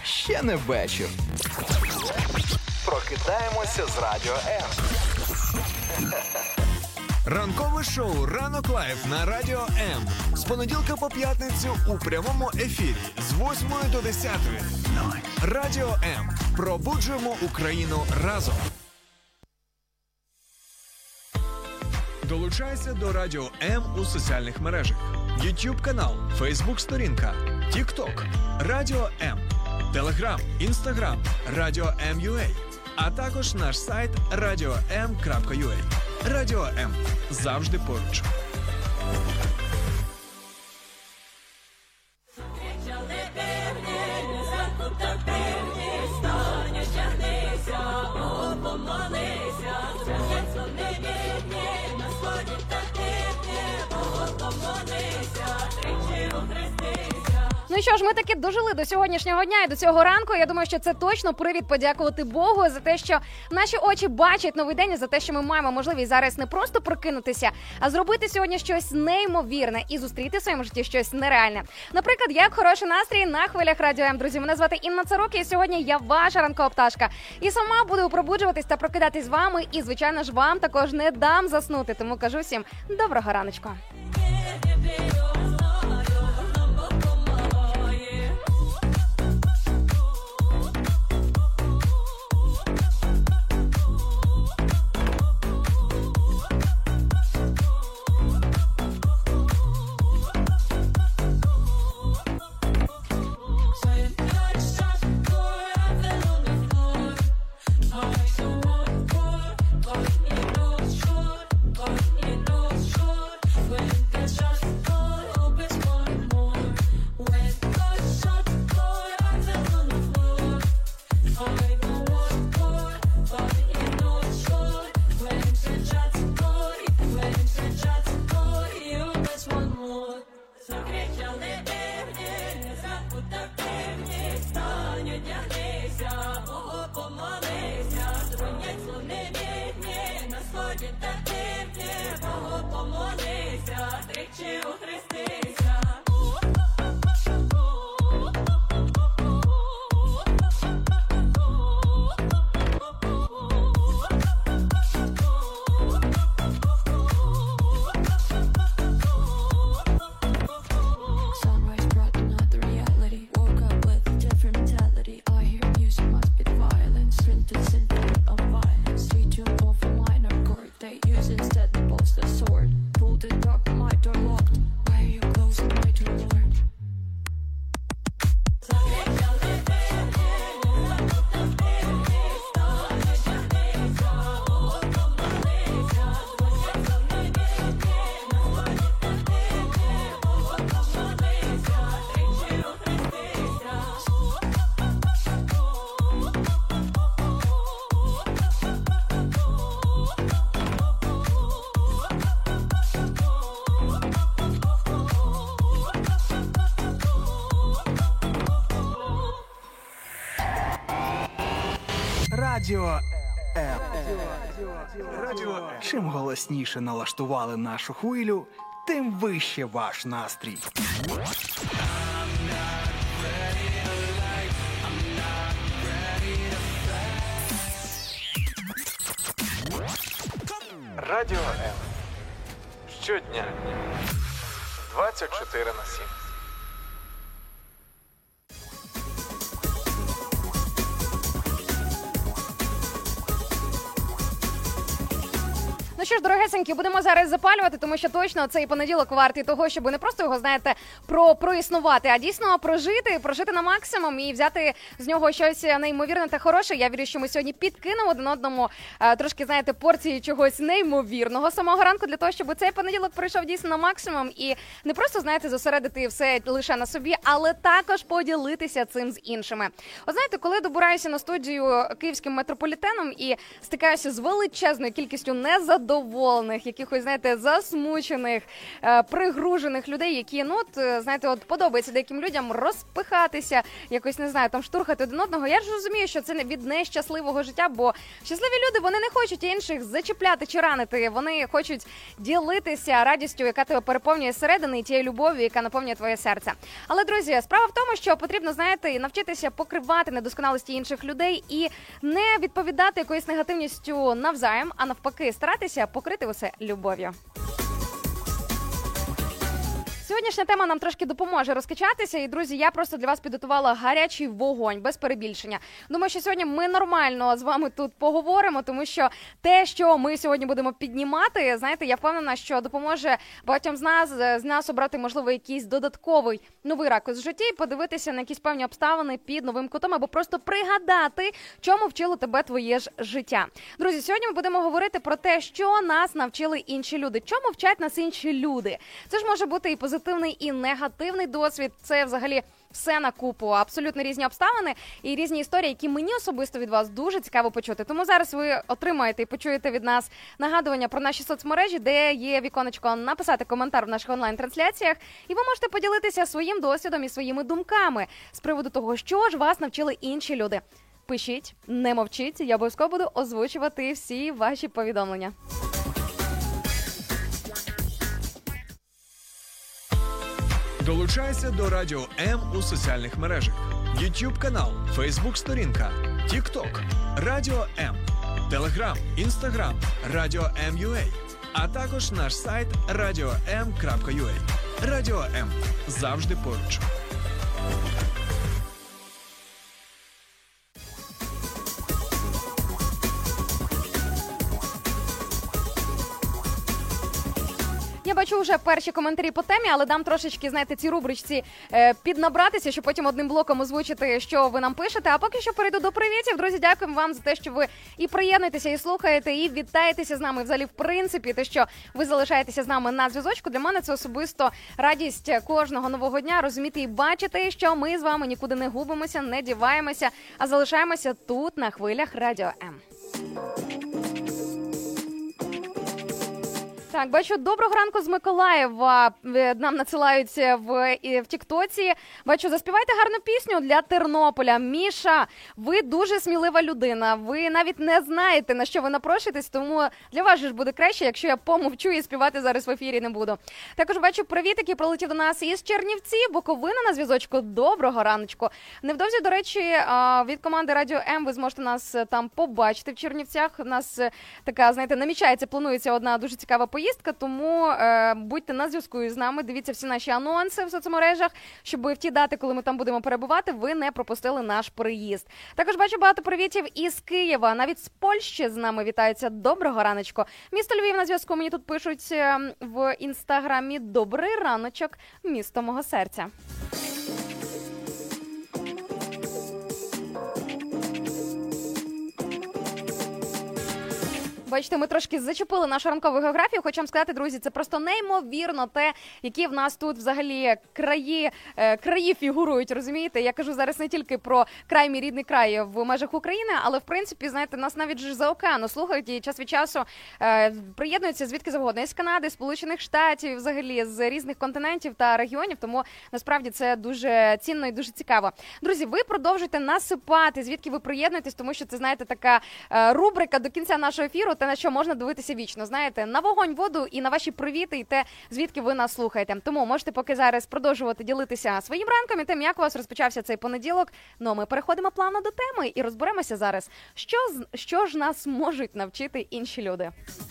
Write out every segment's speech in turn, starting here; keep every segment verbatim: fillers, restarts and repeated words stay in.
ще не вечір. Прокидаємося з Радіо М. Ранкове шоу «Ранок лайв» на Радіо М. З понеділка по п'ятницю у прямому ефірі з восьмої до десятої. Радіо М. Пробуджуємо Україну разом. Долучайся до Радіо М у соціальних мережах. YouTube канал, Facebook сторінка, TikTok, Радіо М, Telegram, Instagram, Радіо М.ua, а також наш сайт радіо ем крапка ю а. Радіо М. Завжди поруч. Ну що ж, ми таки дожили до сьогоднішнього дня і до цього ранку. Я думаю, що це точно привід подякувати Богу за те, що наші очі бачать новий день, і за те, що ми маємо можливість зараз не просто прокинутися, а зробити сьогодні щось неймовірне і зустріти в своєму житті щось нереальне. Наприклад, як хороший настрій на хвилях Радіо М. Друзі, мене звати Інна Царук, і сьогодні я ваша ранкова пташка. І сама буду пробуджуватись та прокидатись з вами, і, звичайно ж, вам також не дам заснути. Тому кажу всім доброго раночку. Радіо М. Радіо М. Чим голосніше налаштували нашу хвилю, тим вище ваш настрій. Радіо М. Щодня. двадцять чотири на сім. Ну що ж, дорогесенькі, будемо зараз запалювати, тому що точно цей понеділок вартий того, щоб не просто його, знаєте, про проіснувати, а дійсно прожити, прожити на максимум і взяти з нього щось неймовірне та хороше. Я вірю, що ми сьогодні підкинемо один одному а, трошки, знаєте, порції чогось неймовірного самого ранку для того, щоб цей понеділок пройшов дійсно на максимум і не просто, знаєте, зосередити все лише на собі, але також поділитися цим з іншими. От знаєте, коли добираюся на студію київським метрополітеном і стикаюся з величезною кількістю незадоволених незадоволених, якихось, знаєте, засмучених, е, пригружених людей, які, ну, от, е, знаєте, от подобається деяким людям розпихатися, якось, не знаю, там штурхати один одного. Я ж розумію, що це не від нещасливого життя, бо щасливі люди, вони не хочуть інших зачіпляти чи ранити, вони хочуть ділитися радістю, яка тебе переповнює зсередини, і тією любов'ю, яка наповнює твоє серце. Але, друзі, справа в тому, що потрібно, знаєте, навчитися покривати недосконалості інших людей і не відповідати якоюсь негативністю навзаєм, а навпаки, старатися покрити усе любов'ю. Сьогоднішня тема нам трошки допоможе розкачатися. І, друзі, я просто для вас підготувала гарячий вогонь, без перебільшення. Думаю, що сьогодні ми нормально з вами тут поговоримо, тому що те, що ми сьогодні будемо піднімати, знаєте, я впевнена, що допоможе багатьом з нас, з нас обрати, можливо, якийсь додатковий новий ракурс в житті, подивитися на якісь певні обставини під новим кутом, або просто пригадати, чому вчило тебе твоє ж життя. Друзі, сьогодні ми будемо говорити про те, що нас навчили інші люди. Чому вчать нас інші люди? Це ж може бути і позитивний, і негативний досвід. Це взагалі все на купу, абсолютно різні обставини і різні історії, які мені особисто від вас дуже цікаво почути. Тому зараз ви отримаєте і почуєте від нас нагадування про наші соцмережі, де є віконечко написати коментар в наших онлайн-трансляціях, і ви можете поділитися своїм досвідом і своїми думками з приводу того, що ж вас навчили інші люди. Пишіть, не мовчіть, я обов'язково буду озвучувати всі ваші повідомлення. Долучайся до Радіо М у соціальних мережах. YouTube канал, Facebook сторінка, TikTok, Радіо М, Telegram, Instagram, Радіо М.ua, а також наш сайт радіо ем крапка ю а. Радіо М. Завжди поруч. Я бачу вже перші коментарі по темі, але дам трошечки, знаєте, ці рубричці е, піднабратися, щоб потім одним блоком озвучити, що ви нам пишете. А поки що перейду до привітів. Друзі, дякуємо вам за те, що ви і приєднуєтеся, і слухаєте, і вітаєтеся з нами. Взагалі, в принципі, те, що ви залишаєтеся з нами на зв'язочку, для мене це особисто радість кожного нового дня розуміти і бачити, що ми з вами нікуди не губимося, не діваємося, а залишаємося тут, на хвилях Радіо М. Так, бачу, доброго ранку з Миколаєва нам надсилають в, в Тіктоці. Бачу, заспівайте гарну пісню для Тернополя. Міша, ви дуже смілива людина. Ви навіть не знаєте, на що ви напрошуєтесь, тому для вас же ж буде краще, якщо я помовчу і співати зараз в ефірі не буду. Також бачу привіт, який прилетів до нас із Чернівців, Буковина на зв'язочку. Доброго раночку. Невдовзі, до речі, від команди Радіо М ви зможете нас там побачити в Чернівцях. У нас така, знаєте, намічається, планується одна дуже цікава поїздка. Тому е, будьте на зв'язку з нами, дивіться всі наші анонси в соцмережах, щоб в ті дати, коли ми там будемо перебувати, ви не пропустили наш приїзд. Також бачу багато привітів із Києва, навіть з Польщі з нами вітаються. Доброго раночку. Місто Львів на зв'язку, мені тут пишуть в інстаграмі. Добрий раночок, місто мого серця. Бачите, ми трошки зачепили нашу ранкову географію. Хочу вам сказати, друзі, це просто неймовірно те, які в нас тут взагалі краї, е, краї фігурують, розумієте? Я кажу зараз не тільки про край, мій рідний край в межах України, але, в принципі, знаєте, нас навіть ж за океану слухають і час від часу е, приєднуються звідки завгодно. Із Канади, Сполучених Штатів, взагалі з різних континентів та регіонів, тому насправді це дуже цінно і дуже цікаво. Друзі, ви продовжуйте насипати, звідки ви приєднуєтесь, тому що це, знаєте, така е, рубрика до кінця нашого ефіру, те, на що можна дивитися вічно, знаєте, на вогонь, воду і на ваші привіти, і те, звідки ви нас слухаєте. Тому можете поки зараз продовжувати ділитися своїм ранком і тим, як у вас розпочався цей понеділок. Ну, а ми переходимо плавно до теми і розберемося зараз, що, що ж нас можуть навчити інші люди.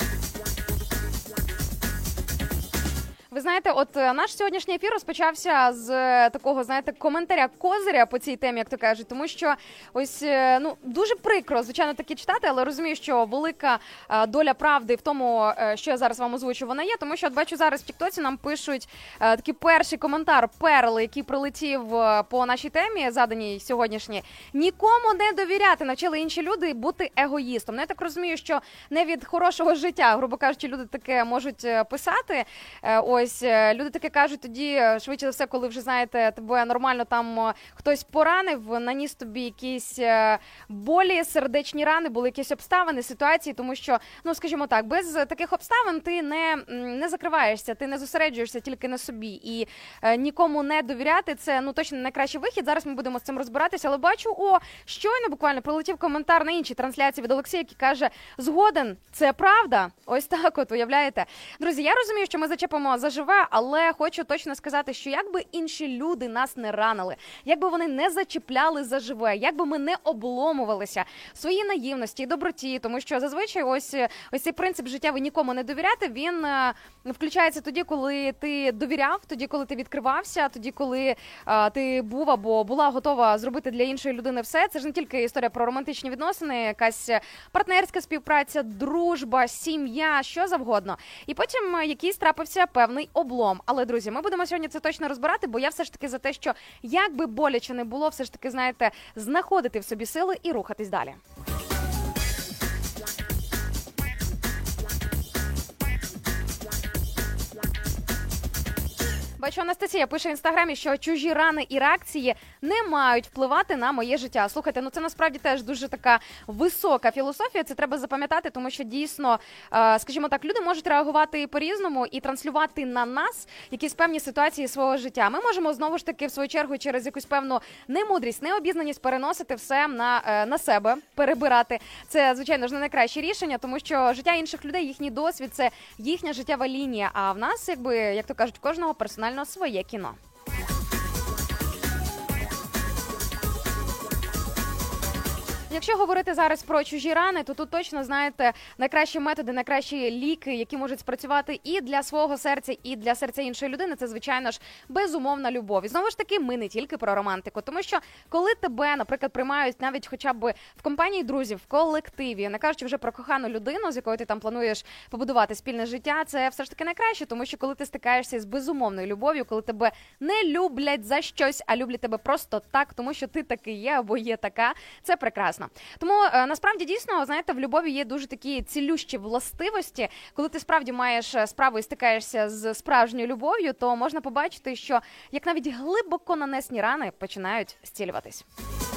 Ви знаєте, от наш сьогоднішній ефір розпочався з такого, знаєте, коментаря козиря по цій темі, як то кажуть, тому що ось, ну, дуже прикро, звичайно, таке читати, але розумію, що велика доля правди в тому, що я зараз вам озвучу, вона є, тому що, от бачу, зараз в Тіктоці нам пишуть такий перший коментар Перл, який прилетів по нашій темі, заданій сьогоднішній. Нікому не довіряти, навчили інші люди бути егоїстом. Ну, я так розумію, що не від хорошого життя, грубо кажучи, люди таке можуть писати, ось, Ось е, люди таке кажуть тоді, е, швидше за все, коли вже, знаєте, тебе нормально там е, хтось поранив, наніс тобі якісь е, болі, сердечні рани, були якісь обставини, ситуації, тому що, ну, скажімо так, без таких обставин ти не, м, не закриваєшся, ти не зосереджуєшся тільки на собі. І е, нікому не довіряти – це, ну, точно не найкращий вихід. Зараз ми будемо з цим розбиратися, але бачу, о, щойно буквально прилетів коментар на іншій трансляції від Олексія, який каже, згоден, це правда? Ось так от, уявляєте? Друзі, я розумію, що ми зачепимо заживе, але хочу точно сказати, що якби інші люди нас не ранили, якби вони не зачіпляли заживе, якби ми не обломувалися в своїй наївності і доброті, тому що зазвичай ось, ось цей принцип життєвий нікому не довіряти, він е, включається тоді, коли ти довіряв, тоді, коли ти відкривався, тоді, коли е, ти був або була готова зробити для іншої людини все. Це ж не тільки історія про романтичні відносини, якась партнерська співпраця, дружба, сім'я, що завгодно. І потім якийсь трапився певний облом. Але, друзі, ми будемо сьогодні це точно розбирати, бо я все ж таки за те, що як би боляче не було, все ж таки, знаєте, знаходити в собі сили і рухатись далі. Бачу, Анастасія пише в інстаграмі, що чужі рани і реакції не мають впливати на моє життя. Слухайте, ну це насправді теж дуже така висока філософія, це треба запам'ятати, тому що дійсно, скажімо так, люди можуть реагувати по-різному і транслювати на нас якісь певні ситуації свого життя. Ми можемо знову ж таки, в свою чергу, через якусь певну немудрість, необізнаність переносити все на, на себе, перебирати. Це, звичайно ж, не найкраще рішення, тому що життя інших людей, їхній досвід – це їхня життєва лінія, а в нас, якби, як то кажуть, кожного персонально своє кіно. Якщо говорити зараз про чужі рани, то тут точно, знаєте, найкращі методи, найкращі ліки, які можуть спрацювати і для свого серця, і для серця іншої людини, це, звичайно ж, безумовна любов. І знову ж таки, ми не тільки про романтику, тому що коли тебе, наприклад, приймають навіть хоча б в компанії друзів, в колективі, не кажучи вже про кохану людину, з якою ти там плануєш побудувати спільне життя, це все ж таки найкраще, тому що коли ти стикаєшся з безумовною любов'ю, коли тебе не люблять за щось, а люблять тебе просто так, тому що ти такий є або є така, це прекрасно. Тому, насправді, дійсно, знаєте, в любові є дуже такі цілющі властивості. Коли ти справді маєш справу і стикаєшся з справжньою любов'ю, то можна побачити, що як навіть глибоко нанесені рани починають зцілюватись.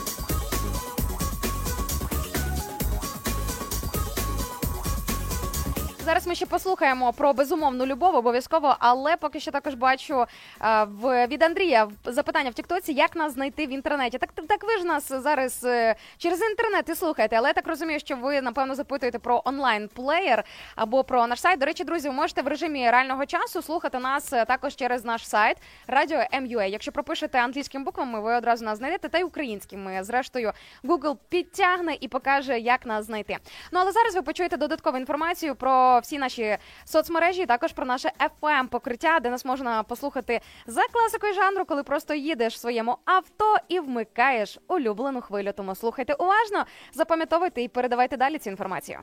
Зараз ми ще послухаємо про безумовну любов обов'язково, але поки що також бачу а, в, від Андрія запитання в тіктоці, як нас знайти в інтернеті. Так, так ви ж нас зараз е, через інтернет і слухаєте, але я так розумію, що ви, напевно, запитуєте про онлайн-плеєр або про наш сайт. До речі, друзі, ви можете в режимі реального часу слухати нас також через наш сайт радіо ем ю ей. Якщо пропишете англійськими буквами, ви одразу нас знайдете, та й українськими. Зрештою, Google підтягне і покаже, як нас знайти. Ну, але зараз ви почуєте додаткову інформацію про всі наші соцмережі, також про наше еф ем-покриття, де нас можна послухати за класикою жанру, коли просто їдеш в своєму авто і вмикаєш улюблену хвилю. Тому слухайте уважно, запам'ятовуйте і передавайте далі цю інформацію.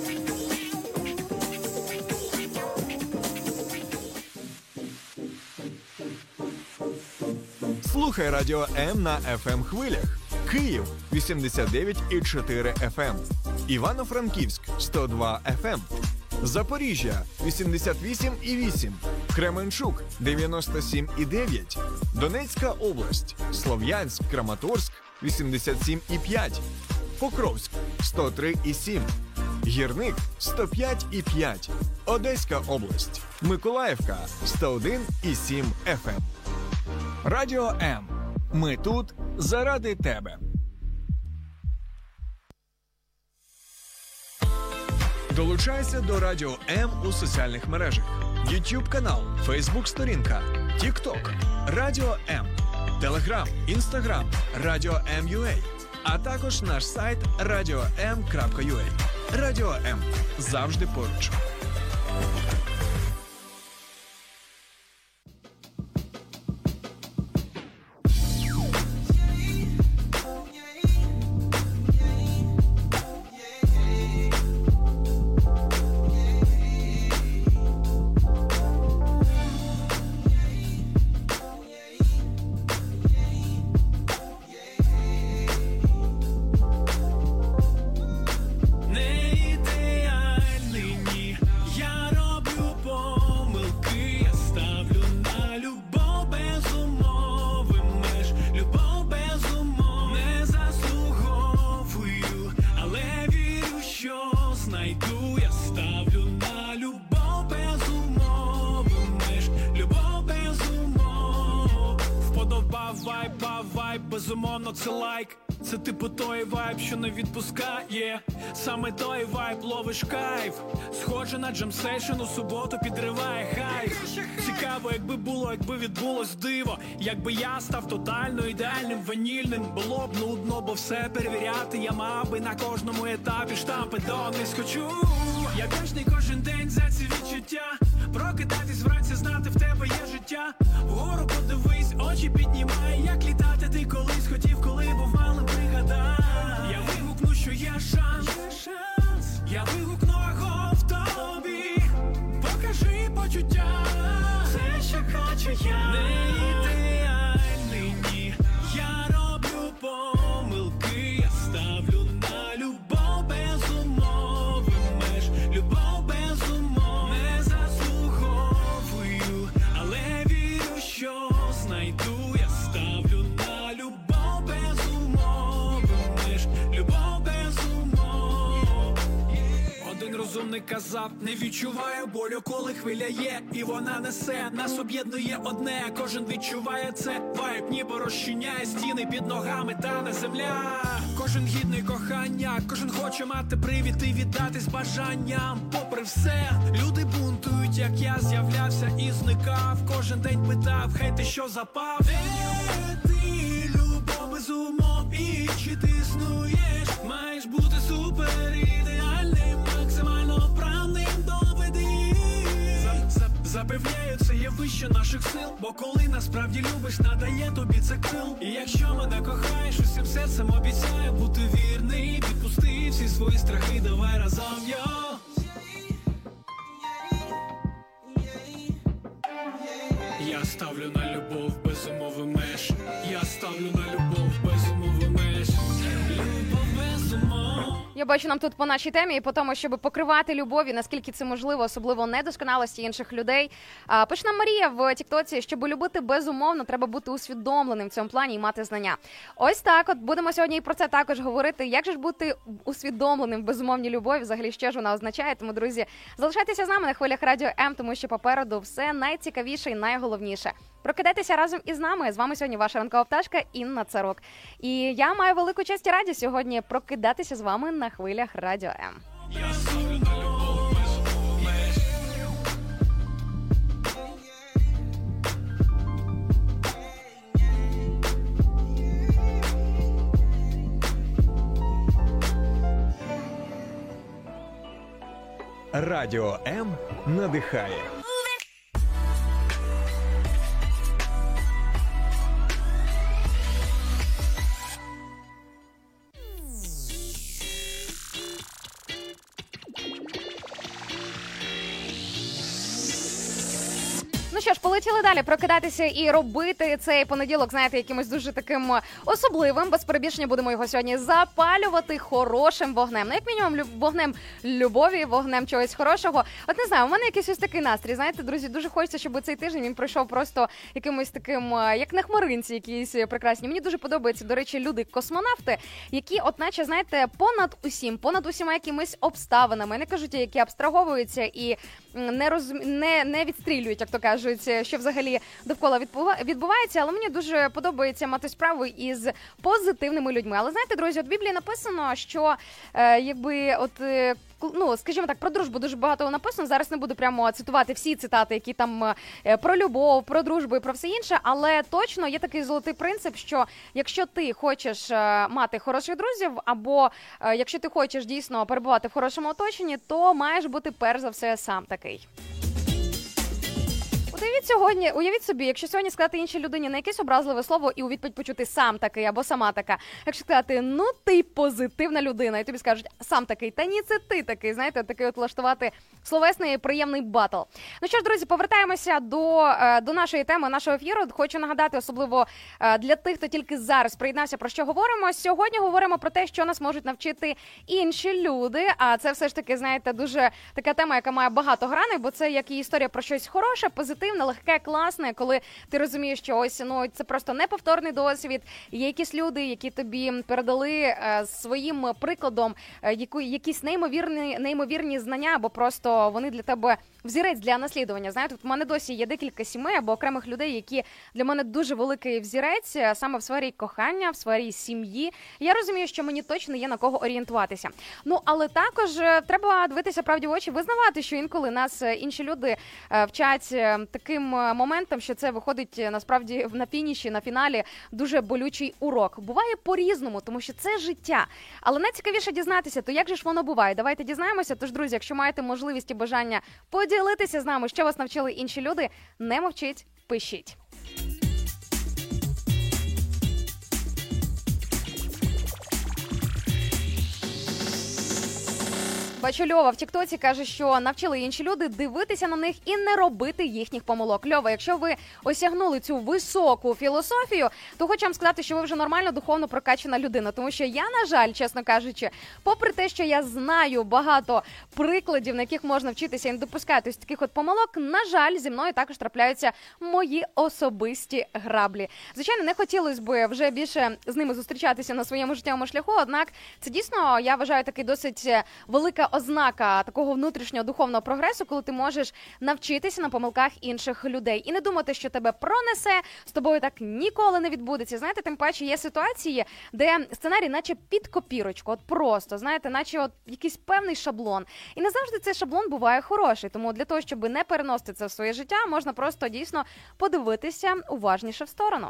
Слухай Радіо М на еф ем-хвилях. Київ – вісімдесят дев'ять і чотири еф ем. Івано-Франківськ – сто два еф ем. Запоріжжя – вісімдесят вісім і вісім, Кременчук – дев'яносто сім і дев'ять, Донецька область, Слов'янськ, Краматорськ – вісімдесят сім і п'ять, Покровськ – сто три і сім, Гірник – сто п'ять і п'ять, Одеська область, Миколаївка – сто один і сім еф ем. Радіо М. Ми тут заради тебе. Долучайся до Радіо М у соціальних мережах. YouTube канал, Facebook сторінка, TikTok, Радіо М, Telegram, Instagram, Радіо М.ua, а також наш сайт радіо ем крапка ю а. Радіо М. Завжди поруч. Не ідеальний, ні, я роблю вайб, безумовно це лайк. Це типу той вайб, що не відпускає. Саме той вайб, ловиш кайф. Схоже на джем-сейшн, у суботу підриває хайф. Цікаво, якби було, якби відбулось диво. Якби я став тотально ідеальним, ванільним. Було б нудно, бо все перевіряти я мав би на кожному етапі штампи донись хочу. Я вдячний кожен день за ці відчуття. Прокидатись вранці, знати в тебе є життя. Вгору подивись, очі піднімай. Як літати ти колись хотів, коли був малим, пригадай. Я вигукну, що є шанс. Я вигукну його в тобі. Покажи почуття. Все, що хочу я. Не ідеальний, ні. Я роблю помилки. Я ставлю на любов без умови меж. Любов без умов не заслуговую, але вірю, що знайду. Я ставлю на любов без умови меж. Любов без умов. Один розумник казав, не відчуваю болю, коли хвиля є, і вона несе. Нас об'єднує одне, кожен відчуває це. Вайб ніби розчиняє стіни під ногами, та не земля. Кожен гідний кохання, кожен хоче мати привід і віддатись бажанням. Попри все, люди бунтують, як я з'являвся і зникав. Кожен день питав, хей, ти що запав? Де ти, любов без умов, і чи ти існуєш? Маєш бути супер ідеальним, максимально вправним, доведи. За- за- Запевняю, це є вище наших сил, бо коли насправді любиш, надає тобі це крил. І якщо мене кохаєш, усім серцем обіцяю бути вірний. Відпусти всі свої страхи, давай разом, йо. Я ставлю на любов без умови меж. Я ставлю на любов без умови меж. Любов без умов. Я бачу нам тут по нашій темі і по тому, щоб покривати любові, наскільки це можливо, особливо недосконалості інших людей. А, пише нам Марія в тіктоці, щоб любити безумовно, треба бути усвідомленим в цьому плані і мати знання. Ось так, от будемо сьогодні і про це також говорити. Як же ж бути усвідомленим в безумовній любові, взагалі, що ж вона означає? Тому, друзі, залишайтеся з нами на хвилях Радіо М, тому що попереду все найцікавіше і найголовніше. Прокидайтеся разом із нами. З вами сьогодні ваша ранкова пташка Інна Царук. І я маю велику честь і радість сьогодні прокидатися з вами на хвилях Радіо М. Я ставлю на любов без умов меж. Радіо М надихає. Ну що ж, полетіли далі прокидатися і робити цей понеділок, знаєте, якимось дуже таким особливим. Без перебільшення будемо його сьогодні запалювати хорошим вогнем. Ну, як мінімум, люб- вогнем любові, вогнем чогось хорошого. От не знаю, у мене якийсь ось такий настрій. Знаєте, друзі, дуже хочеться, щоб цей тиждень він пройшов просто якимось таким, е, як на хмаринці якісь прекрасні. Мені дуже подобаються, до речі, люди-космонавти, які, от наче, знаєте, понад усім, понад усіма якимись обставинами, не кажуть, які абстраговуються і м, не, роз... не, не відстрілюють, як то кажуть, що взагалі довкола відбува- відбувається, але мені дуже подобається мати справу із позитивними людьми. Але знаєте, друзі, от в Біблії написано, що е, якби от е, ну, скажімо так, про дружбу дуже багато написано. Зараз не буду прямо цитувати всі цитати, які там е, про любов, про дружбу і про все інше, але точно є такий золотий принцип, що якщо ти хочеш е, мати хороших друзів, або е, якщо ти хочеш дійсно перебувати в хорошому оточенні, то маєш бути перш за все сам такий. Уявіть сьогодні, уявіть собі, якщо сьогодні сказати іншій людині на якесь образливе слово і у відповідь почути сам такий або сама така. Якщо сказати, ну ти позитивна людина, і тобі скажуть сам такий, та ні, це ти такий, знаєте, такий от влаштувати словесний приємний батл. Ну що ж, друзі, повертаємося до, до нашої теми, нашого ефіру. Хочу нагадати, особливо для тих, хто тільки зараз приєднався, про що говоримо. Сьогодні говоримо про те, що нас можуть навчити інші люди, а це все ж таки, знаєте, дуже така тема, яка має багато граней, бо це як і історія про щось хороше, позитивне, легке, класне, коли ти розумієш, що ось, ну, це просто неповторний досвід. Є якісь люди, які тобі передали е, своїм прикладом е, яку, якісь неймовірні, неймовірні знання, або просто вони для тебе взірець для наслідування. Знаєте, в мене досі є декілька сімей або окремих людей, які для мене дуже великий взірець саме в сфері кохання, в сфері сім'ї. Я розумію, що мені точно є на кого орієнтуватися. Ну, але також треба дивитися правді в очі, визнавати, що інколи нас інші люди вчать таким моментом, що це виходить насправді на фініші, на фіналі дуже болючий урок. Буває по-різному, тому що це життя. Але найцікавіше дізнатися, то як же ж воно буває? Давайте дізнаємося. Тож, друзі, якщо маєте можливість і бажання поділитися з нами, що вас навчили інші люди, не мовчіть, пишіть. Бачу, Льова в тіктоці каже, що навчили інші люди дивитися на них і не робити їхніх помилок. Льова, якщо ви осягнули цю високу філософію, то хочу вам сказати, що ви вже нормально духовно прокачана людина. Тому що я, на жаль, чесно кажучи, попри те, що я знаю багато прикладів, на яких можна вчитися і не допускати ось таких от помилок, на жаль, зі мною також трапляються мої особисті граблі. Звичайно, не хотілося б вже більше з ними зустрічатися на своєму життєвому шляху, однак це дійсно, я вважаю, такий досить велика ознака такого внутрішнього духовного прогресу, коли ти можеш навчитися на помилках інших людей і не думати, що тебе пронесе, з тобою так ніколи не відбудеться. Знаєте, тим паче є ситуації, де сценарій наче під копірочку, от просто, знаєте, наче от якийсь певний шаблон. І не завжди цей шаблон буває хороший, тому для того, щоб не переносити це в своє життя, можна просто дійсно подивитися уважніше в сторону.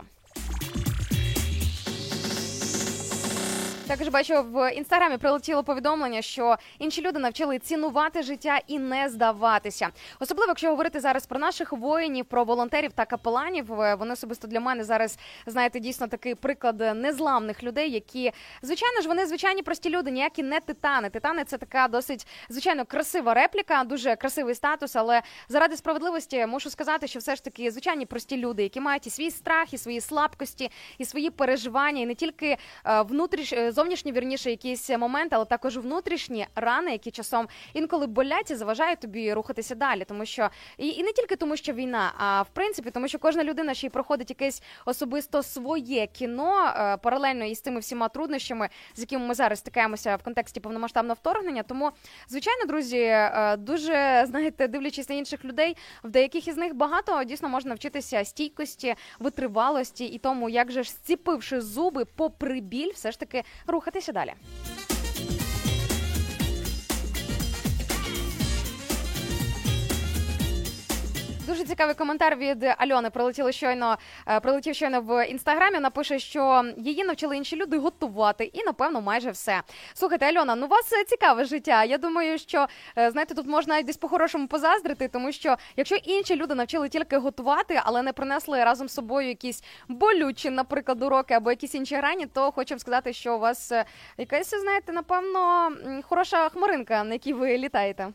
Також бачу, в інстаграмі прилетіло повідомлення, що інші люди навчили цінувати життя і не здаватися. Особливо, якщо говорити зараз про наших воїнів, про волонтерів та капеланів, вони особисто для мене зараз, знаєте, дійсно такий приклад незламних людей, які, звичайно ж, вони звичайні прості люди, ніякі не титани. Титани – це така досить, звичайно, красива репліка, дуже красивий статус, але заради справедливості мушу сказати, що все ж таки звичайні прості люди, які мають і свій страх, і свої слабкості, і свої переживання, і не тільки внутрішні, зовнішні, вірніше, якісь моменти, але також внутрішні рани, які часом інколи болять і заважають тобі рухатися далі. Тому що, і, і не тільки тому, що війна, а в принципі, тому що кожна людина ще й проходить якесь особисто своє кіно, е, паралельно із тими всіма труднощами, з якими ми зараз стикаємося в контексті повномасштабного вторгнення. Тому, звичайно, друзі, е, дуже, знаєте, дивлячись на інших людей, в деяких із них багато дійсно можна вчитися стійкості, витривалості і тому, як же ж, зціпивши зуби, попри біль, все ж таки рухатися далі. Дуже цікавий коментар від Альони прилетіло щойно, прилетів щойно в інстаграмі. Вона пише, що її навчили інші люди готувати і, напевно, майже все. Слухайте, Альона, ну у вас цікаве життя. Я думаю, що, знаєте, тут можна навіть десь по-хорошому позаздрити, тому що якщо інші люди навчили тільки готувати, але не принесли разом з собою якісь болючі, наприклад, уроки або якісь інші грані, то хочу сказати, що у вас якась, знаєте, напевно, хороша хмаринка, на якій ви літаєте.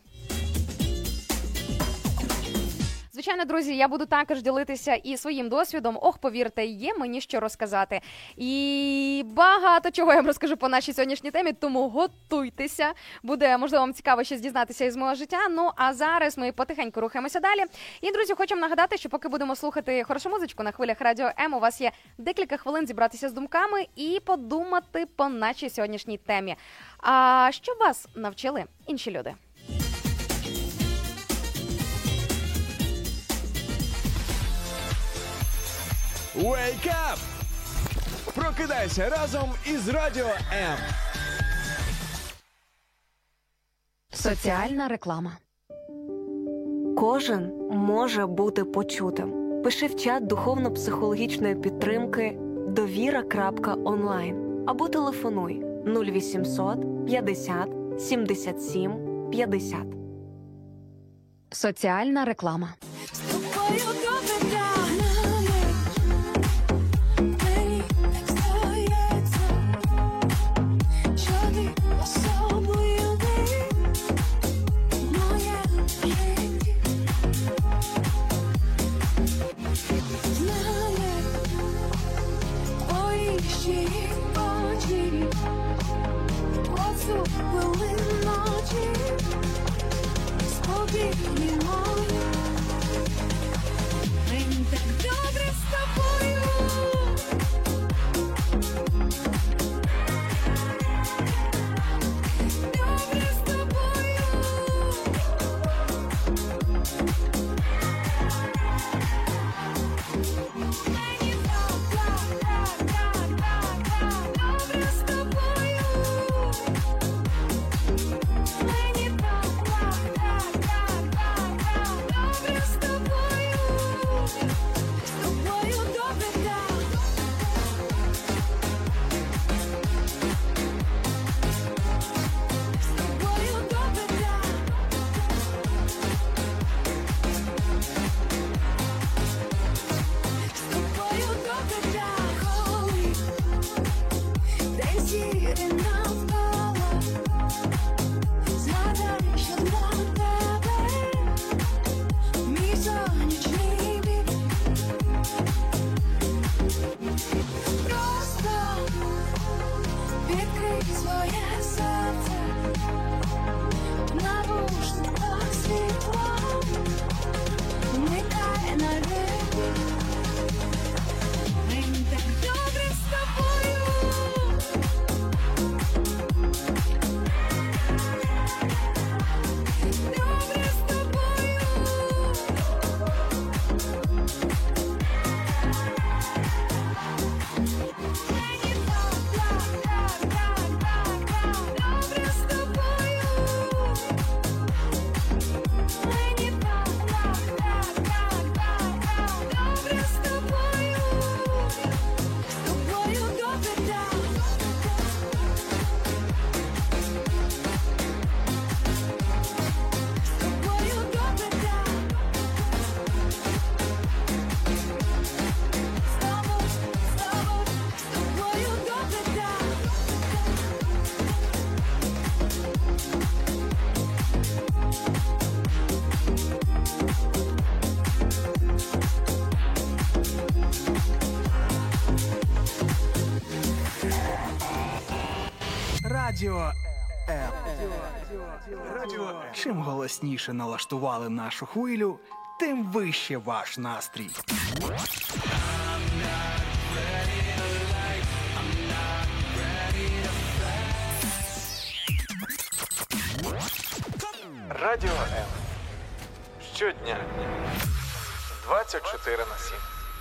Звичайно, друзі, я буду також ділитися і своїм досвідом. Ох, повірте, є мені що розказати. І багато чого я вам розкажу по нашій сьогоднішній темі, тому готуйтеся. Буде, можливо, вам цікаво щось дізнатися із мого життя. Ну, а зараз ми потихеньку рухаємося далі. І, друзі, хочу вам нагадати, що поки будемо слухати хорошу музичку на хвилях Радіо М, у вас є декілька хвилин зібратися з думками і подумати по нашій сьогоднішній темі. А що вас навчили інші люди? Wake up! Прокидайся разом із Радіо М. Соціальна реклама. Кожен може бути почутим. Пиши в чат духовно-психологічної підтримки довіра крапка онлайн або телефонуй нуль вісімсот п'ятдесят сімдесят сім п'ятдесят. Соціальна реклама. сірі навколо. Згадай, що для тебе мій сонячний бік. Просто відкрий своє серце, в навушниках світло, вмикай на ритм. Мені так добре з тобою. Добре з тобою. Мені так, так, так, так, так, так, добре з тобою. Мені так, так, так, так, так, так, добре з тобою. З тобою добре так. З тобою добре так. З тобою, з тобою, з тобою добре так. Радіо М. Радіо М. Чим голосніше налаштували нашу хвилю, тим вище ваш настрій. Радіо М. Щодня. двадцять чотири на сім.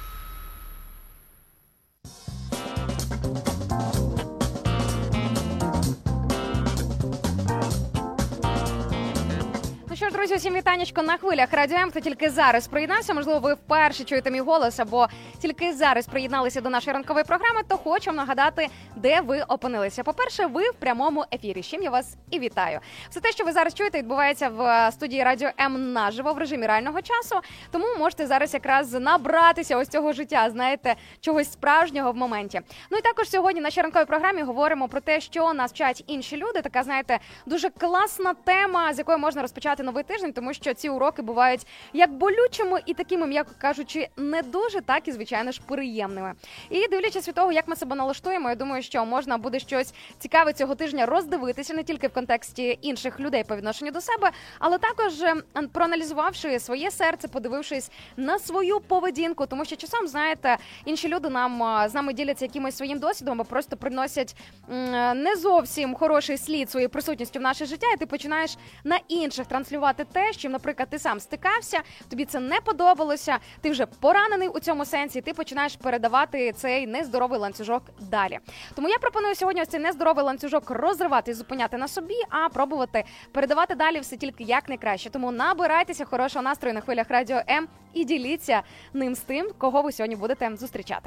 Ну що ж, друзі, усім вітанечко на хвилях Радіо М. Хто тільки зараз приєднався, можливо, ви вперше чуєте мій голос або тільки зараз приєдналися до нашої ранкової програми, то хочу вам нагадати, де ви опинилися. По-перше, ви в прямому ефірі, з чим я вас і вітаю. Все те, що ви зараз чуєте, відбувається в студії Радіо М наживо в режимі реального часу, тому можете зараз якраз набратися ось цього життя, знаєте, чогось справжнього в моменті. Ну і також сьогодні на нашій ранковій програмі говоримо про те, що нас вчать інші люди. Така, знаєте, дуже класна тема, з якої можна розпочати новий тиждень, тому що ці уроки бувають як болючими і такими, м'яко кажучи, не дуже, так і, звичайно ж, приємними. І дивлячись від того, як ми себе налаштуємо, я думаю, що можна буде щось цікаве цього тижня роздивитися не тільки в контексті інших людей по відношенню до себе, але також проаналізувавши своє серце, подивившись на свою поведінку, тому що часом, знаєте, інші люди нам з нами діляться якимось своїм досвідом або просто приносять не зовсім хороший слід своєю присутністю в наше життя, і ти починаєш на інших транслювати те, з чим, наприклад, ти сам стикався, тобі це не подобалося, ти вже поранений у цьому сенсі, і ти починаєш передавати цей нездоровий ланцюжок далі. Тому я пропоную сьогодні ось цей нездоровий ланцюжок розривати і зупиняти на собі, а пробувати передавати далі все тільки як найкраще. Тому набирайтеся хорошого настрою на хвилях Радіо М і діліться ним з тим, кого ви сьогодні будете зустрічати.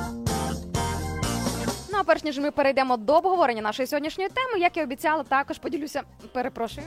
Ну а перш ніж ми перейдемо до обговорення нашої сьогоднішньої теми, як і обіцяла, також поділюся, перепрошую.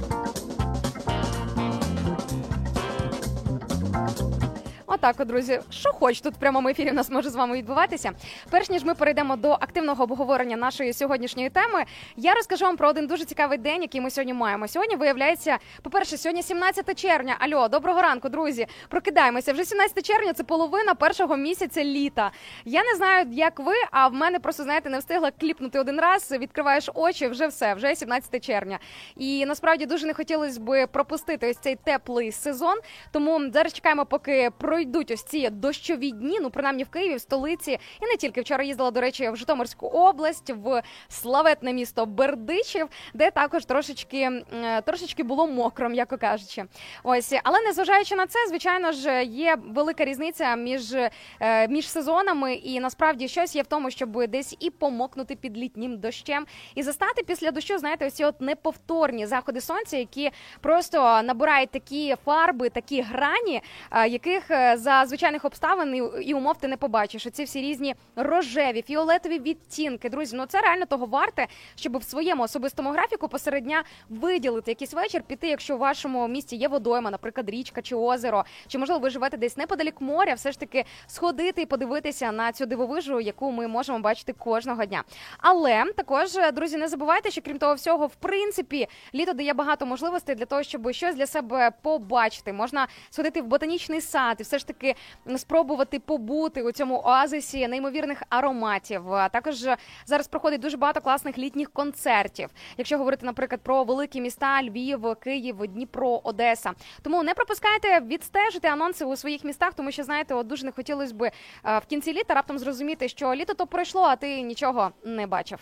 Отак, от, друзі, що хоч тут в прямому ефірі у нас може з вами відбуватися. Перш ніж ми перейдемо до активного обговорення нашої сьогоднішньої теми, я розкажу вам про один дуже цікавий день, який ми сьогодні маємо. Сьогодні, виявляється, по-перше, сьогодні сімнадцяте червня. Альо, доброго ранку, друзі. Прокидаємося. Вже сімнадцяте червня – це половина першого місяця літа. Я не знаю, як ви, а в мене просто, знаєте, не встигла кліпнути один раз, відкриваєш очі, вже все, вже сімнадцяте червня. І насправді дуже не хотілося б пропустити ось цей теплий сезон, тому зараз чекаємо, поки пройдуть ось ці дощові дні, ну, принаймні в Києві, в столиці, і не тільки. Вчора їздила, до речі, в Житомирську область, в славетне місто Бердичів, де також трошечки, трошечки було мокро, м'яко кажучи. Ось, але незважаючи на це, звичайно ж, є велика різниця між, між сезонами, і насправді щось є в тому, щоб десь і помокнути під літнім дощем, і застати після дощу, знаєте, ось ці от неповторні заходи сонця, які просто набирають такі фарби, такі грані, яких за звичайних обставин і, і умов ти не побачиш. Оці всі різні рожеві, фіолетові відтінки. Друзі, ну це реально того варте, щоб в своєму особистому графіку посеред дня виділити якийсь вечір, піти, якщо у вашому місті є водойма, наприклад, річка чи озеро, чи, можливо, ви живете десь неподалік моря, все ж таки сходити і подивитися на цю дивовижу, яку ми можемо бачити кожного дня. Але також, друзі, не забувайте, що крім того всього, в принципі, літо дає багато можливостей для того, щоб щось для себе побачити. Можна сходити в ботанічний сад і все ж таки спробувати побути у цьому оазисі неймовірних ароматів. А також зараз проходить дуже багато класних літніх концертів. Якщо говорити, наприклад, про великі міста Львів, Київ, Дніпро, Одеса. Тому не пропускайте відстежити анонси у своїх містах, тому що, знаєте, от дуже не хотілося б в кінці літа раптом зрозуміти, що літо то пройшло, а ти нічого не бачив.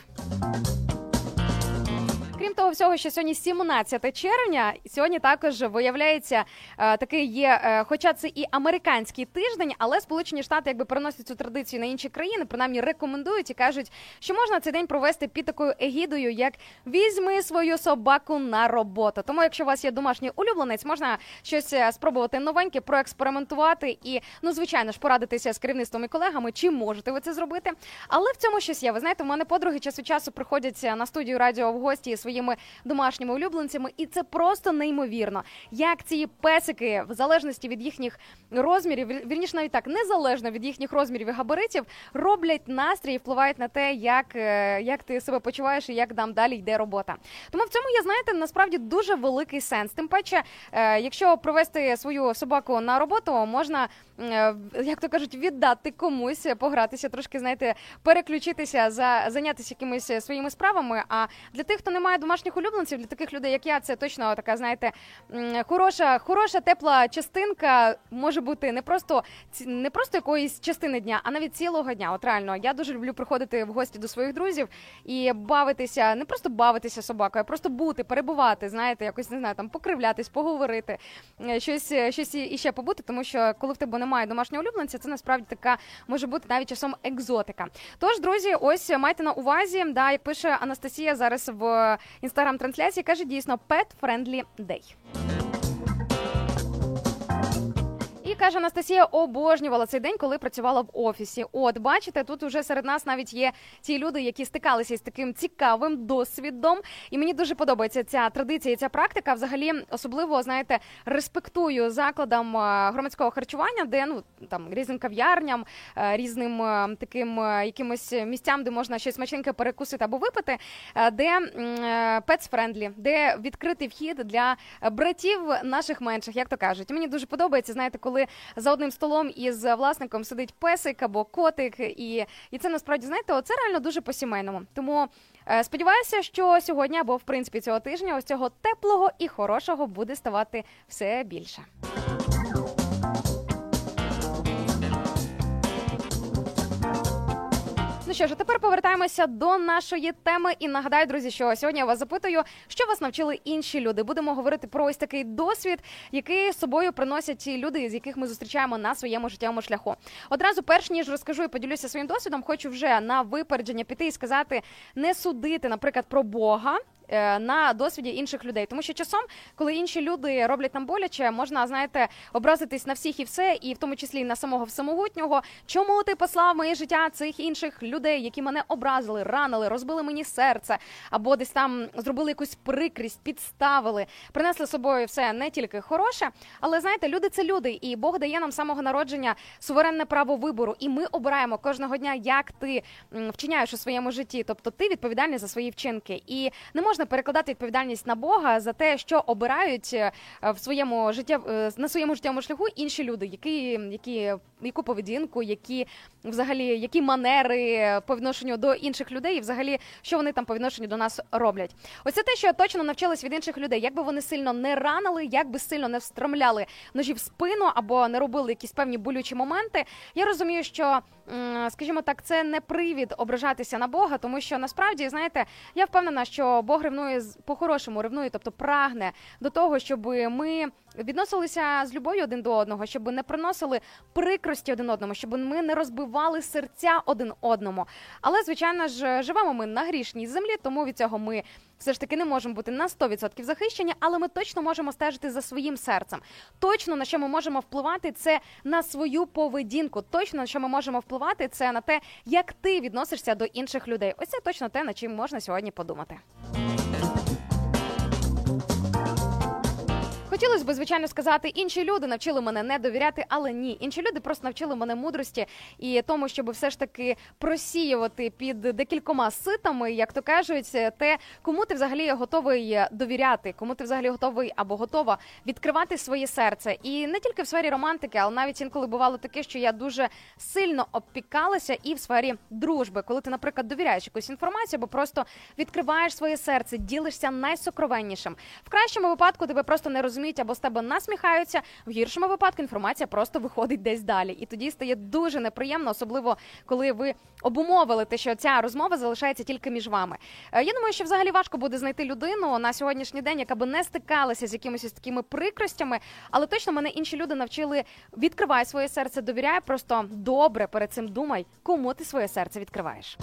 Крім того всього, що сьогодні сімнадцяте червня, сьогодні також виявляється такий є, хоча це і американський тиждень, але Сполучені Штати якби переносять цю традицію на інші країни, принаймні рекомендують і кажуть, що можна цей день провести під такою егідою, як «Візьми свою собаку на роботу». Тому, якщо у вас є домашній улюбленець, можна щось спробувати новеньке, проекспериментувати і, ну, звичайно ж, порадитися з керівництвом і колегами, чи можете ви це зробити. Але в цьому щось є. Ви знаєте, у мене подруги час від часу приходять на студію радіо в гості своїми домашніми улюбленцями, і це просто неймовірно. Як ці песики, в залежності від їхніх розмірів, вірніше навіть так, незалежно від їхніх розмірів і габаритів, роблять настрій і впливають на те, як, як ти себе почуваєш і як там далі йде робота. Тому в цьому є, знаєте, насправді дуже великий сенс. Тим паче, якщо привезти свою собаку на роботу, можна, як то кажуть, віддати комусь, погратися, трошки, знаєте, переключитися, за, зайнятися якимись своїми справами. А для тих, хто не має домашніх улюбленців, для таких людей, як я, це точно така, знаєте, хороша, хороша, тепла частинка може бути не просто, не просто якоїсь частини дня, а навіть цілого дня. От реально, я дуже люблю приходити в гості до своїх друзів і бавитися, не просто бавитися собакою, а просто бути, перебувати, знаєте, якось, не знаю, там, покривлятись, поговорити, щось, щось іще побути, тому що коли в тебе немає домашнього улюбленця, це насправді така може бути навіть часом екзотика. Тож, друзі, ось майте на увазі, да, як пише Анастасія зараз в інстаграм-трансляції, каже, дійсно, Pet Friendly Day. І, каже, Анастасія обожнювала цей день, коли працювала в офісі. От, бачите, тут уже серед нас навіть є ті люди, які стикалися з таким цікавим досвідом. І мені дуже подобається ця традиція і ця практика. Взагалі, особливо, знаєте, респектую закладам громадського харчування, де, ну, там, різним кав'ярням, різним таким якимось місцям, де можна щось смачненьке перекусити або випити, де pets friendly, де відкритий вхід для братів наших менших, як то кажуть. І мені дуже подобається, знаєте, коли за одним столом із власником сидить песик або котик, і, і це насправді, знаєте, оце реально дуже по-сімейному. Тому е, сподіваюся, що сьогодні або, в принципі, цього тижня ось цього теплого і хорошого буде ставати все більше. Ну що ж, а тепер повертаємося до нашої теми і нагадаю, друзі, що сьогодні я вас запитую, що вас навчили інші люди. Будемо говорити про ось такий досвід, який з собою приносять ті люди, з яких ми зустрічаємо на своєму життєвому шляху. Одразу, перш ніж розкажу і поділюся своїм досвідом, хочу вже на випередження піти і сказати, не судити, наприклад, про Бога на досвіді інших людей. Тому що часом, коли інші люди роблять нам боляче, можна, знаєте, образитись на всіх і все, і в тому числі і на самого всемогутнього. Чому ти послав в моє життя цих інших людей, які мене образили, ранили, розбили мені серце, або десь там зробили якусь прикрість, підставили, принесли з собою все не тільки хороше, але, знаєте, люди – це люди, і Бог дає нам з самого народження суверенне право вибору, і ми обираємо кожного дня, як ти вчиняєш у своєму житті, тобто ти відповідальний за свої вчинки. І не можна перекладати відповідальність на Бога за те, що обирають в своєму життя, на своєму життєвому шляху інші люди, які, які, яку поведінку, які взагалі, які манери по відношенню до інших людей, і взагалі, що вони там по відношенню до нас роблять. Ось це те, що я точно навчилась від інших людей. Як би вони сильно не ранили, як би сильно не встромляли ножі в спину або не робили якісь певні болючі моменти, я розумію, що, скажімо так, це не привід ображатися на Бога, тому що насправді, знаєте, я впевнена, що Бог ревнує, по-хорошому ревнує, тобто прагне до того, щоб ми відносилися з любов'ю один до одного, щоб не приносили прикрості один одному, щоб ми не розбивали серця один одному. Але, звичайно ж, живемо ми на грішній землі, тому від цього ми все ж таки не можемо бути на сто відсотків захищені, але ми точно можемо стежити за своїм серцем. Точно, на що ми можемо впливати, це на свою поведінку. Точно, на що ми можемо впливати, це на те, як ти відносишся до інших людей. Ось це точно те, над чим можна сьогодні подумати. Хотілося б, звичайно, сказати, інші люди навчили мене не довіряти, але ні. Інші люди просто навчили мене мудрості і тому, щоб все ж таки просіювати під декількома ситами, як то кажуть, те, кому ти взагалі готовий довіряти, кому ти взагалі готовий або готова відкривати своє серце. І не тільки в сфері романтики, але навіть інколи бувало таке, що я дуже сильно обпікалася і в сфері дружби. Коли ти, наприклад, довіряєш якусь інформацію або просто відкриваєш своє серце, ділишся найсокровеннішим. В кращому випадку тебе просто не розуміють або з тебе насміхаються, в гіршому випадку інформація просто виходить десь далі. І тоді стає дуже неприємно, особливо коли ви обумовили те, що ця розмова залишається тільки між вами. Я думаю, що взагалі важко буде знайти людину на сьогоднішній день, яка би не стикалася з якимись ось такими прикростями, але точно мене інші люди навчили: відкривай своє серце, довіряй, просто добре перед цим думай, кому ти своє серце відкриваєш.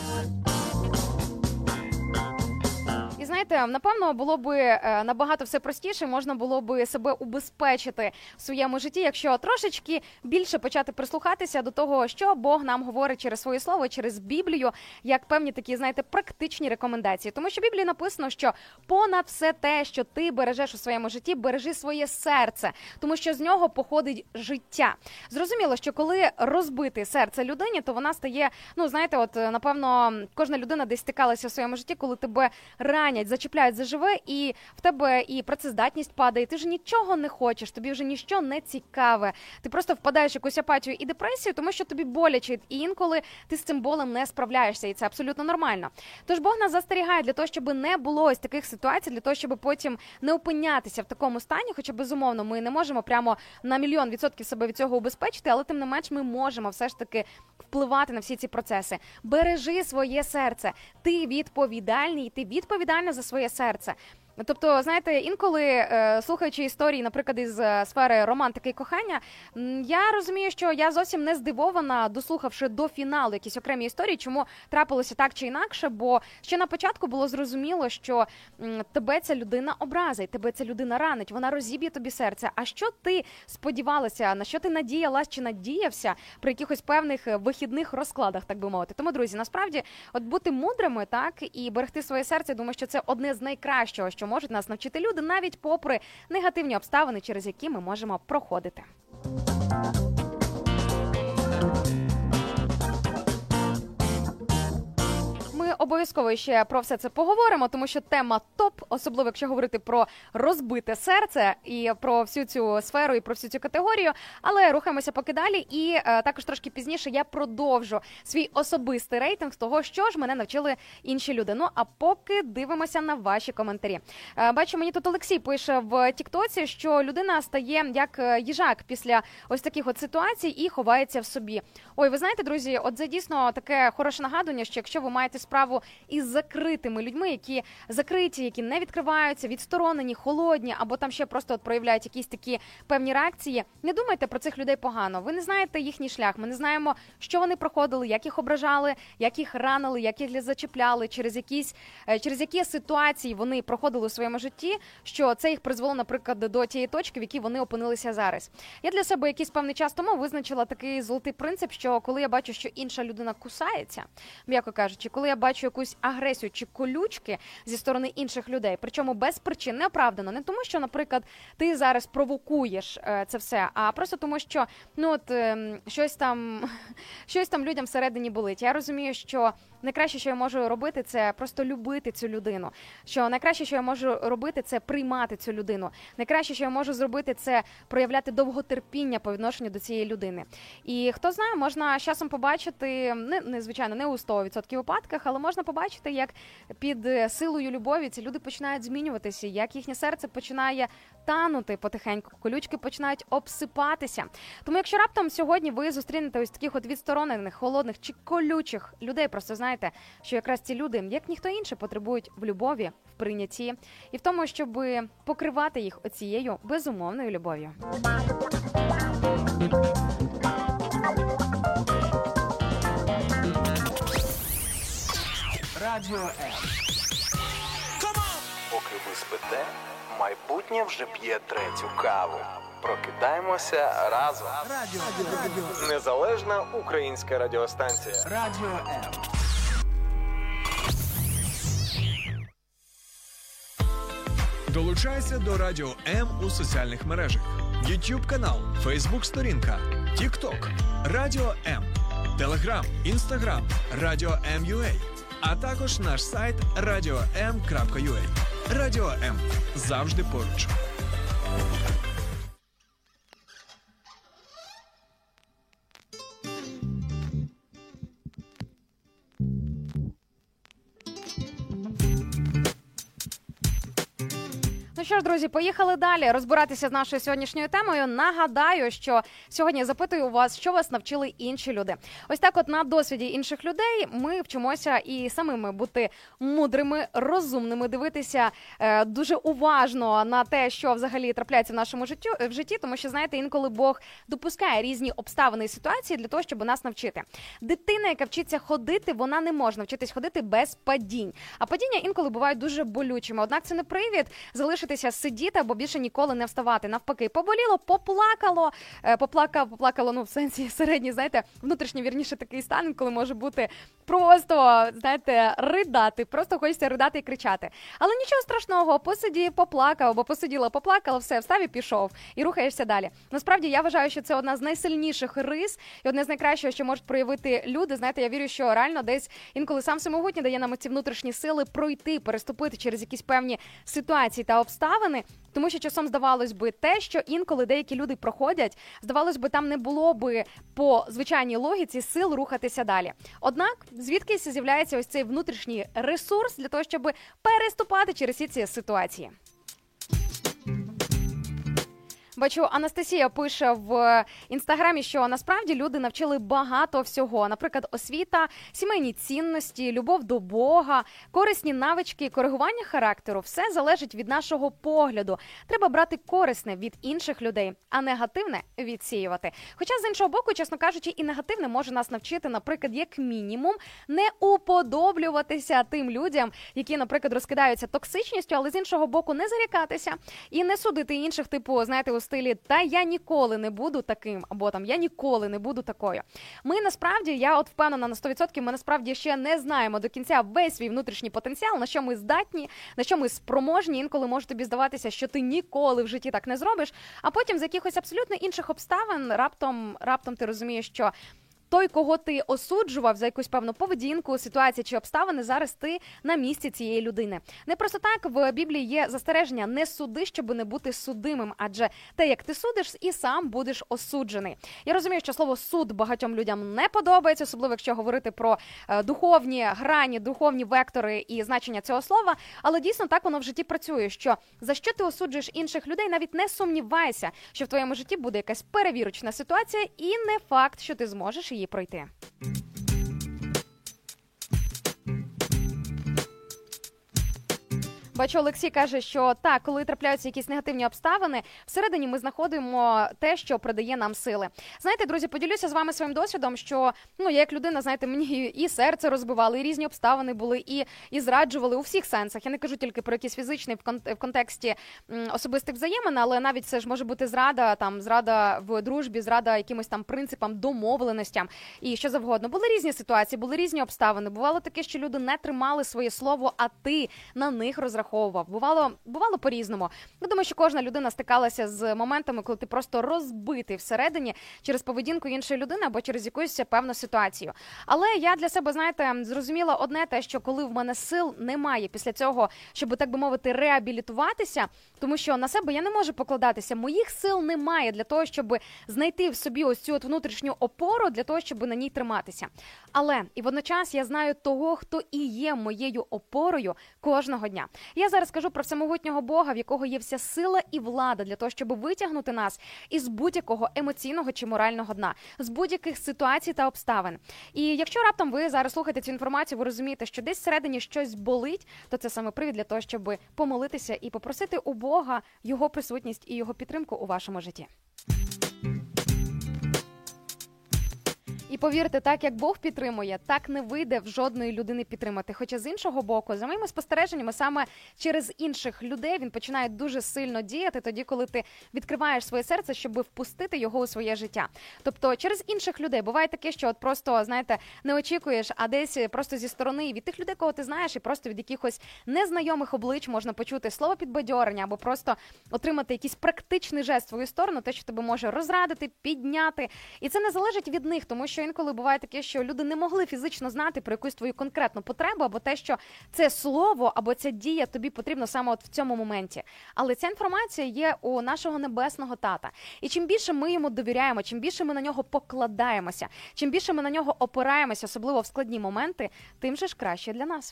І знаєте, напевно, було би е, набагато все простіше, можна було би себе убезпечити в своєму житті, якщо трошечки більше почати прислухатися до того, що Бог нам говорить через своє слово, через Біблію, як певні такі, знаєте, практичні рекомендації. Тому що в Біблії написано, що понад все те, що ти бережеш у своєму житті, бережи своє серце, тому що з нього походить життя. Зрозуміло, що коли розбити серце людині, то вона стає, ну, знаєте, от, напевно, кожна людина десь стикалася в своєму житті, коли тебе ранять, зачіпляють заживе, і в тебе і працездатність падає, ти ж нічого не хочеш, тобі вже ніщо не цікаве. Ти просто впадаєш в якусь апатію і депресію, тому що тобі боляче, і інколи ти з цим болем не справляєшся, і це абсолютно нормально. Тож Бог нас застерігає для того, щоб не було ось таких ситуацій, для того, щоб потім не опинятися в такому стані, хоча, безумовно, ми не можемо прямо на мільйон відсотків себе від цього убезпечити, але тим не менш ми можемо все ж таки впливати на всі ці процеси. Бережи своє серце. Ти відповідальний, ти відповідальна за своє серце. Тобто, знаєте, інколи, е, слухаючи історії, наприклад, із е, сфери романтики і кохання, м, я розумію, що я зовсім не здивована, дослухавши до фіналу якісь окремі історії, чому трапилося так чи інакше, бо ще на початку було зрозуміло, що м, тебе ця людина образить, тебе ця людина ранить, вона розіб'є тобі серце. А що ти сподівалася, на що ти надіялась чи надіявся при якихось певних вихідних розкладах, так би мовити. Тому, друзі, насправді, от бути мудрими, так, і берегти своє серце, думаю, що це одне з найкращого, що можуть нас навчити люди, навіть попри негативні обставини, через які ми можемо проходити. Ми обов'язково ще про все це поговоримо, тому що тема топ, особливо якщо говорити про розбите серце і про всю цю сферу і про всю цю категорію, але рухаємося поки далі, і е, також трошки пізніше я продовжу свій особистий рейтинг з того, що ж мене навчили інші люди. Ну, а поки дивимося на ваші коментарі. Е, бачу, мені тут Олексій пише в тіктоці, що людина стає як їжак після ось таких от ситуацій і ховається в собі. Ой, ви знаєте, друзі, от це дійсно таке хороше нагадування, що якщо ви маєте справу із закритими людьми, які закриті, які не відкриваються, відсторонені, холодні, або там ще просто от проявляють якісь такі певні реакції, не думайте про цих людей погано. Ви не знаєте їхній шлях, ми не знаємо, що вони проходили, як їх ображали, як їх ранили, як їх зачепляли, через якісь, через які ситуації вони проходили у своєму житті, що це їх призвело, наприклад, до тієї точки, в якій вони опинилися зараз. Я для себе якийсь певний час тому визначила такий золотий принцип, що коли я бачу, що інша людина кусається, м'яко кажучи, коли я бачу якусь агресію чи колючки зі сторони інших людей, причому без причин, неоправдано, не тому, що, наприклад, ти зараз провокуєш е, це все, а просто тому, що ну от е, щось там щось там людям всередині болить. Я розумію, що найкраще, що я можу робити, це просто любити цю людину. Що найкраще, що я можу робити, це приймати цю людину. Найкраще, що я можу зробити, це проявляти довготерпіння по відношенню до цієї людини. І хто знає, можна з часом побачити, не, не звичайно, не у сто відсотків випадках, але можна побачити, як під силою любові ці люди починають змінюватися, як їхнє серце починає танути потихеньку, колючки починають обсипатися. Тому якщо раптом сьогодні ви зустрінете ось таких от відсторонених, холодних чи колючих людей, просто знаєте, що якраз ці люди, як ніхто інший, потребують в любові, в прийнятті і в тому, щоб покривати їх оцією безумовною любов'ю. Радіо М. Поки ви спите, майбутнє вже п'є третю каву. Прокидаємося разом. Радіо, радіо, радіо. Незалежна українська радіостанція. Радіо М. Долучайся до Радіо М у соціальних мережах. YouTube канал, Facebook сторінка, TikTok, Радіо М, Telegram, Instagram, Радіо М.ua, а також наш сайт радіо ем крапка ю а. Радіо М. Завжди поруч. Ну що ж, друзі, поїхали далі розбиратися з нашою сьогоднішньою темою. Нагадаю, що сьогодні запитую у вас, що вас навчили інші люди. Ось так от на досвіді інших людей ми вчимося і самими бути мудрими, розумними, дивитися е, дуже уважно на те, що взагалі трапляється в нашому життю, в житті, тому що, знаєте, інколи Бог допускає різні обставини і ситуації для того, щоб нас навчити. Дитина, яка вчиться ходити, вона не може навчитись ходити без падінь. А падіння інколи бувають дуже болючими. Однак це не привід залишити сидіти або більше ніколи не вставати. Навпаки, поболіло, поплакало, поплакало, поплакало, ну, в сенсі середній, знаєте, внутрішній, вірніше, такий стан, коли може бути просто, знаєте, ридати, просто хочеться ридати і кричати. Але нічого страшного, посидів, поплакав, або посиділа, поплакала, все, встав і пішов, і рухаєшся далі. Насправді, я вважаю, що це одна з найсильніших рис і одне з найкращого, що можуть проявити люди. Знаєте, я вірю, що реально десь інколи сам Всемогутній дає нам ці внутрішні сили пройти, переступити через якісь певні ситуації та обставини, тому що часом здавалось би те, що інколи деякі люди проходять, здавалось би, там не було би по звичайній логіці сил рухатися далі. Однак, звідкись з'являється ось цей внутрішній ресурс для того, щоб переступати через ці, ці ситуації. Бачу, Анастасія пише в інстаграмі, що насправді люди навчили багато всього. Наприклад, освіта, сімейні цінності, любов до Бога, корисні навички, коригування характеру. Все залежить від нашого погляду. Треба брати корисне від інших людей, а негативне відсіювати. Хоча, з іншого боку, чесно кажучи, і негативне може нас навчити, наприклад, як мінімум, не уподоблюватися тим людям, які, наприклад, розкидаються токсичністю, але з іншого боку не зарікатися і не судити інших, типу, знаєте, у стилі «та я ніколи не буду таким», або там «я ніколи не буду такою». Ми насправді, я от впевнена на сто відсотків, ми насправді ще не знаємо до кінця весь свій внутрішній потенціал, на що ми здатні, на що ми спроможні. Інколи може тобі здаватися, що ти ніколи в житті так не зробиш, а потім з якихось абсолютно інших обставин раптом, раптом ти розумієш, що той, кого ти осуджував за якусь певну поведінку, ситуацію чи обставини, зараз ти на місці цієї людини. Не просто так в Біблії є застереження: не суди, щоб не бути судимим, адже те, як ти судиш, і сам будеш осуджений. Я розумію, що слово суд багатьом людям не подобається, особливо якщо говорити про е, духовні грані, духовні вектори і значення цього слова, але дійсно так воно в житті працює, що за що ти осуджуєш інших людей, навіть не сумнівайся, що в твоєму житті буде якась перевірочна ситуація і не факт, що ти зможеш її пройти. Бачу, Олексій каже, що так, коли трапляються якісь негативні обставини, всередині ми знаходимо те, що придає нам сили. Знаєте, друзі, поділюся з вами своїм досвідом, що, ну, я як людина, знаєте, мені і серце розбивали, і різні обставини були, і, і зраджували у всіх сенсах. Я не кажу тільки про якийсь фізичний в, кон- в контексті м, особистих взаємин, але навіть це ж може бути зрада, там, зрада в дружбі, зрада якимось там принципам, домовленостям і що завгодно. Були різні ситуації, були різні обставини. Бувало таке, що люди не тримали своє слово, а ти на них розраховував. Бувало, бувало по-різному. Я думаю, що кожна людина стикалася з моментами, коли ти просто розбитий всередині через поведінку іншої людини або через якусь певну ситуацію. Але я для себе, знаєте, зрозуміла одне те, що коли в мене сил немає після цього, щоб, так би мовити, реабілітуватися, тому що на себе я не можу покладатися. Моїх сил немає для того, щоб знайти в собі ось цю от внутрішню опору, для того, щоб на ній триматися. Але і водночас я знаю того, хто і є моєю опорою кожного дня. Я зараз кажу про всемогутнього Бога, в якого є вся сила і влада для того, щоб витягнути нас із будь-якого емоційного чи морального дна, з будь-яких ситуацій та обставин. І якщо раптом ви зараз слухаєте цю інформацію, ви розумієте, що десь всередині щось болить, то це саме привід для того, щоб помолитися і попросити у Бога його присутність і його підтримку у вашому житті. І повірте, так як Бог підтримує, так не вийде в жодної людини підтримати. Хоча з іншого боку, за моїми спостереженнями, саме через інших людей він починає дуже сильно діяти тоді, коли ти відкриваєш своє серце, щоб впустити його у своє життя. Тобто через інших людей. Буває таке, що от просто, знаєте, не очікуєш, а десь просто зі сторони від тих людей, кого ти знаєш, і просто від якихось незнайомих облич можна почути слово підбадьорення або просто отримати якийсь практичний жест в свою сторону, те, що тебе може розрадити, підняти. І це не залежить від них, тому що інколи буває таке, що люди не могли фізично знати про якусь твою конкретну потребу, або те, що це слово, або ця дія тобі потрібно саме от в цьому моменті. Але ця інформація є у нашого небесного тата. І чим більше ми йому довіряємо, чим більше ми на нього покладаємося, чим більше ми на нього опираємося, особливо в складні моменти, тим же ж краще для нас.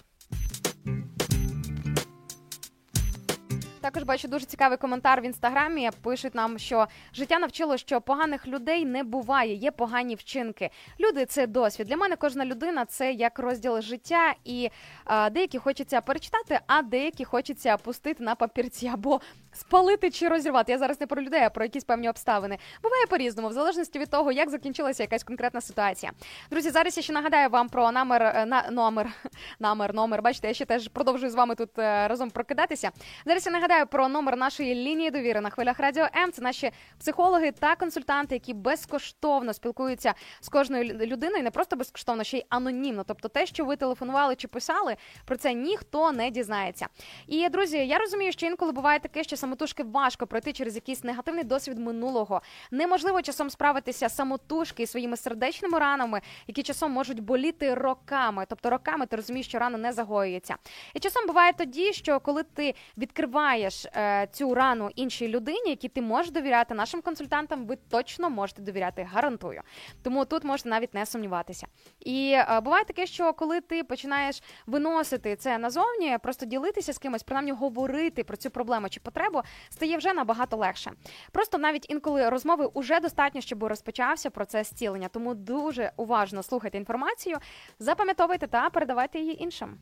Також бачу дуже цікавий коментар в інстаграмі. Пишуть нам, що життя навчило, що поганих людей не буває, є погані вчинки. Люди – це досвід. Для мене кожна людина – це як розділ життя, і а, деякі хочеться перечитати, а деякі хочеться пустити на папірці або спалити чи розірвати. Я зараз не про людей, а про якісь певні обставини. Буває по-різному, в залежності від того, як закінчилася якась конкретна ситуація. Друзі, зараз я ще нагадаю вам про номер, на, номер, номер, номер. Бачите, я ще теж продовжую з вами тут разом прокидатися. Зараз я нагадаю про номер нашої лінії довіри на хвилях Радіо М. Це наші психологи та консультанти, які безкоштовно спілкуються з кожною людиною, не просто безкоштовно, ще й анонімно. Тобто те, що ви телефонували чи писали, про це ніхто не дізнається. І, друзі, я розумію, що інколи буває таке, що самотужки важко пройти через якийсь негативний досвід минулого. Неможливо часом справитися самотужки із своїми сердечними ранами, які часом можуть боліти роками. Тобто роками ти розумієш, що рана не загоюється. І часом буває тоді, що коли ти відкриваєш цю рану іншій людині, якій ти можеш довіряти, нашим консультантам ви точно можете довіряти, гарантую. Тому тут можете навіть не сумніватися. І е, буває таке, що коли ти починаєш виносити це назовні, просто ділитися з кимось, принаймні говорити про цю проблему чи потребу, стає вже набагато легше. Просто навіть інколи розмови уже достатньо, щоб розпочався процес зцілення. Тому дуже уважно слухайте інформацію, запам'ятовуйте та передавайте її іншим.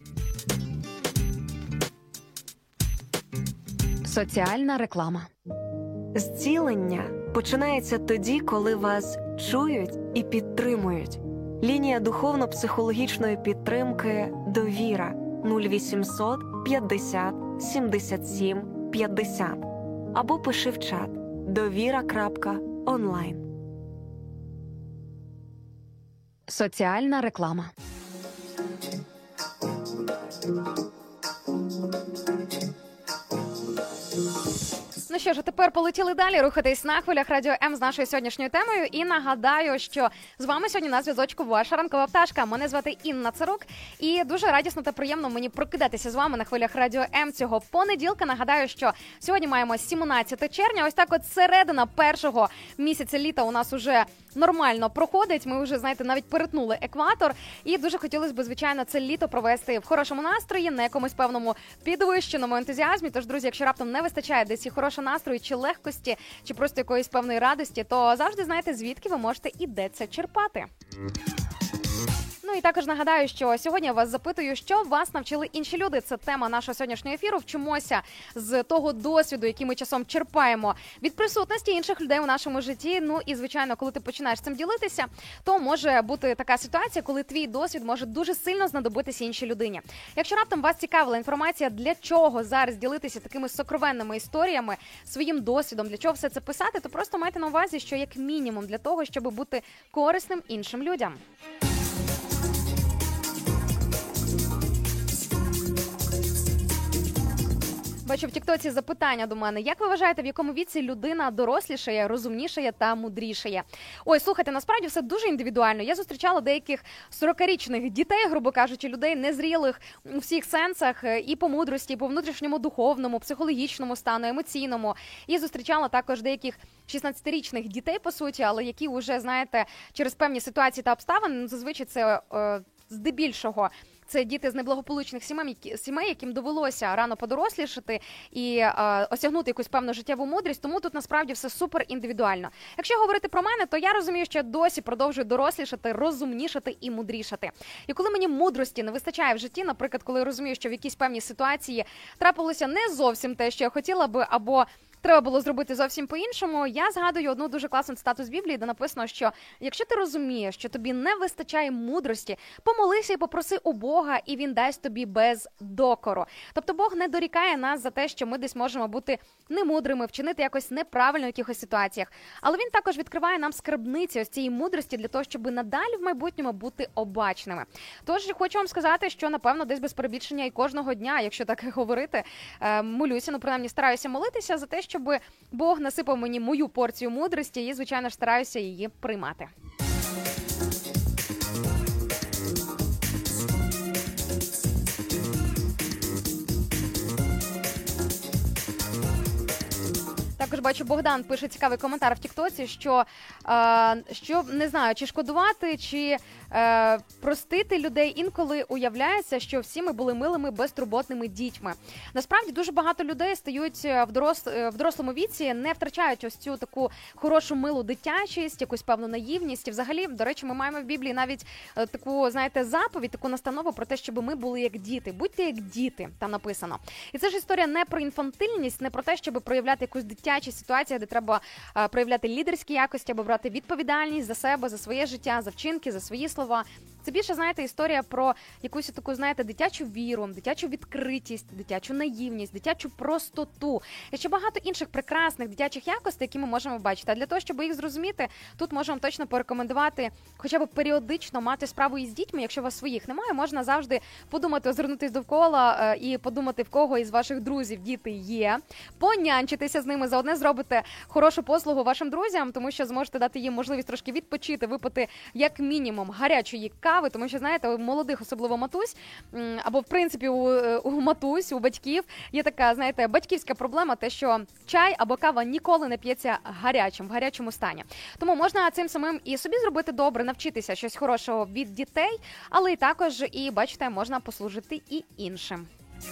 Соціальна реклама. Зцілення починається тоді, коли вас чують і підтримують. Лінія духовно-психологічної підтримки «Довіра» нуль вісімсот п'ятдесят сімдесят сім п'ятдесят або пиши в чат довіра крапка онлайн. Соціальна реклама. Ну що ж, а тепер полетіли далі, рухатись на хвилях Радіо М з нашою сьогоднішньою темою. І нагадаю, що з вами сьогодні на зв'язочку ваша ранкова пташка. Мене звати Інна Царук. І дуже радісно та приємно мені прокидатися з вами на хвилях Радіо М цього понеділка. Нагадаю, що сьогодні маємо сімнадцяте червня. Ось так от середина першого місяця літа у нас уже нормально проходить. Ми вже, знаєте, навіть перетнули екватор. І дуже хотілося б, звичайно, це літо провести в хорошому настрої, на якомусь певному підвищеному ентузіазмі. Тож, друзі, якщо раптом не вистачає десь і хорошого настрою, чи легкості, чи просто якоїсь певної радості, то завжди знаєте, звідки ви можете і де це черпати. Ну і також нагадаю, що сьогодні я вас запитую, що вас навчили інші люди. Це тема нашого сьогоднішнього ефіру. Вчимося з того досвіду, який ми часом черпаємо від присутності інших людей у нашому житті. Ну і, звичайно, коли ти починаєш цим ділитися, то може бути така ситуація, коли твій досвід може дуже сильно знадобитися іншій людині. Якщо раптом вас цікавила інформація, для чого зараз ділитися такими сокровенними історіями, своїм досвідом, для чого все це писати, то просто майте на увазі, що як мінімум для того, щоб бути корисним іншим людям. Бачу в тіктоці запитання до мене. Як ви вважаєте, в якому віці людина дорослішає, розумнішає та мудрішає? Ой, слухайте, насправді все дуже індивідуально. Я зустрічала деяких сорокарічних дітей, грубо кажучи, людей незрілих у всіх сенсах, і по мудрості, і по внутрішньому духовному, психологічному стану, емоційному. І зустрічала також деяких шістнадцятирічних дітей, по суті, але які вже, знаєте, через певні ситуації та обставини, зазвичай це... Е, здебільшого Це діти з неблагополучних сімей, які- сімей, яким довелося рано подорослішати і е, осягнути якусь певну життєву мудрість, тому тут насправді все супер індивідуально. Якщо говорити про мене, то я розумію, що я досі продовжую дорослішати, розумнішати і мудрішати. І коли мені мудрості не вистачає в житті, наприклад, коли я розумію, що в якійсь певній ситуації трапилося не зовсім те, що я хотіла би, або треба було зробити зовсім по-іншому, я згадую одну дуже класну цитату з Біблії, де написано, що якщо ти розумієш, що тобі не вистачає мудрості, помолися і попроси у Бога, і Він дасть тобі без докору. Тобто Бог не дорікає нас за те, що ми десь можемо бути немудрими, вчинити якось неправильно в якихось ситуаціях. Але Він також відкриває нам скарбниці ось цієї мудрості для того, щоб надалі в майбутньому бути обачними. Тож хочу вам сказати, що, напевно, десь без перебільшення і кожного дня, якщо так говорити, е, молюся, ну, принаймні, стараюся молитися за те, що щоб Бог насипав мені мою порцію мудрості і, звичайно ж, стараюся її приймати. Також бачу, Богдан пише цікавий коментар в Тіктоці, що, е, що не знаю, чи шкодувати, чи е, простити людей. Інколи уявляється, що всі ми були милими, безтурботними дітьми. Насправді дуже багато людей стають в, дорос, в дорослому віці, не втрачають ось цю таку хорошу, милу дитячість, якусь певну наївність. І взагалі, до речі, ми маємо в Біблії навіть е, таку, знаєте, заповідь, таку настанову про те, щоб ми були як діти. Будьте як діти, там написано. І це ж історія не про інфантильність, не про те, щоб проявляти якусь дитячу ситуацію, де треба е, проявляти лідерські якості або брати відповідальність за себе, за своє життя, за вчинки, за свої слова. Це більше, знаєте, історія про якусь таку, знаєте, дитячу віру, дитячу відкритість, дитячу наївність, дитячу простоту. І ще багато інших прекрасних дитячих якостей, які ми можемо бачити. А для того, щоб їх зрозуміти, тут можемо точно порекомендувати хоча б періодично мати справу із дітьми. Якщо у вас своїх немає, можна завжди подумати, озирнутись довкола е, і подумати, в кого із ваших друзів діти є, понянчитися з ними, заодне зробите хорошу послугу вашим друзям, тому що зможете дати їм можливість трошки відпочити, випити як мінімум гарячої кави, тому що, знаєте, у молодих, особливо матусь, або, в принципі, у, у матусь, у батьків є така, знаєте, батьківська проблема, те, що чай або кава ніколи не п'ється гарячим, в гарячому стані. Тому можна цим самим і собі зробити добре, навчитися щось хорошого від дітей, але і також, і, бачите, можна послужити і іншим.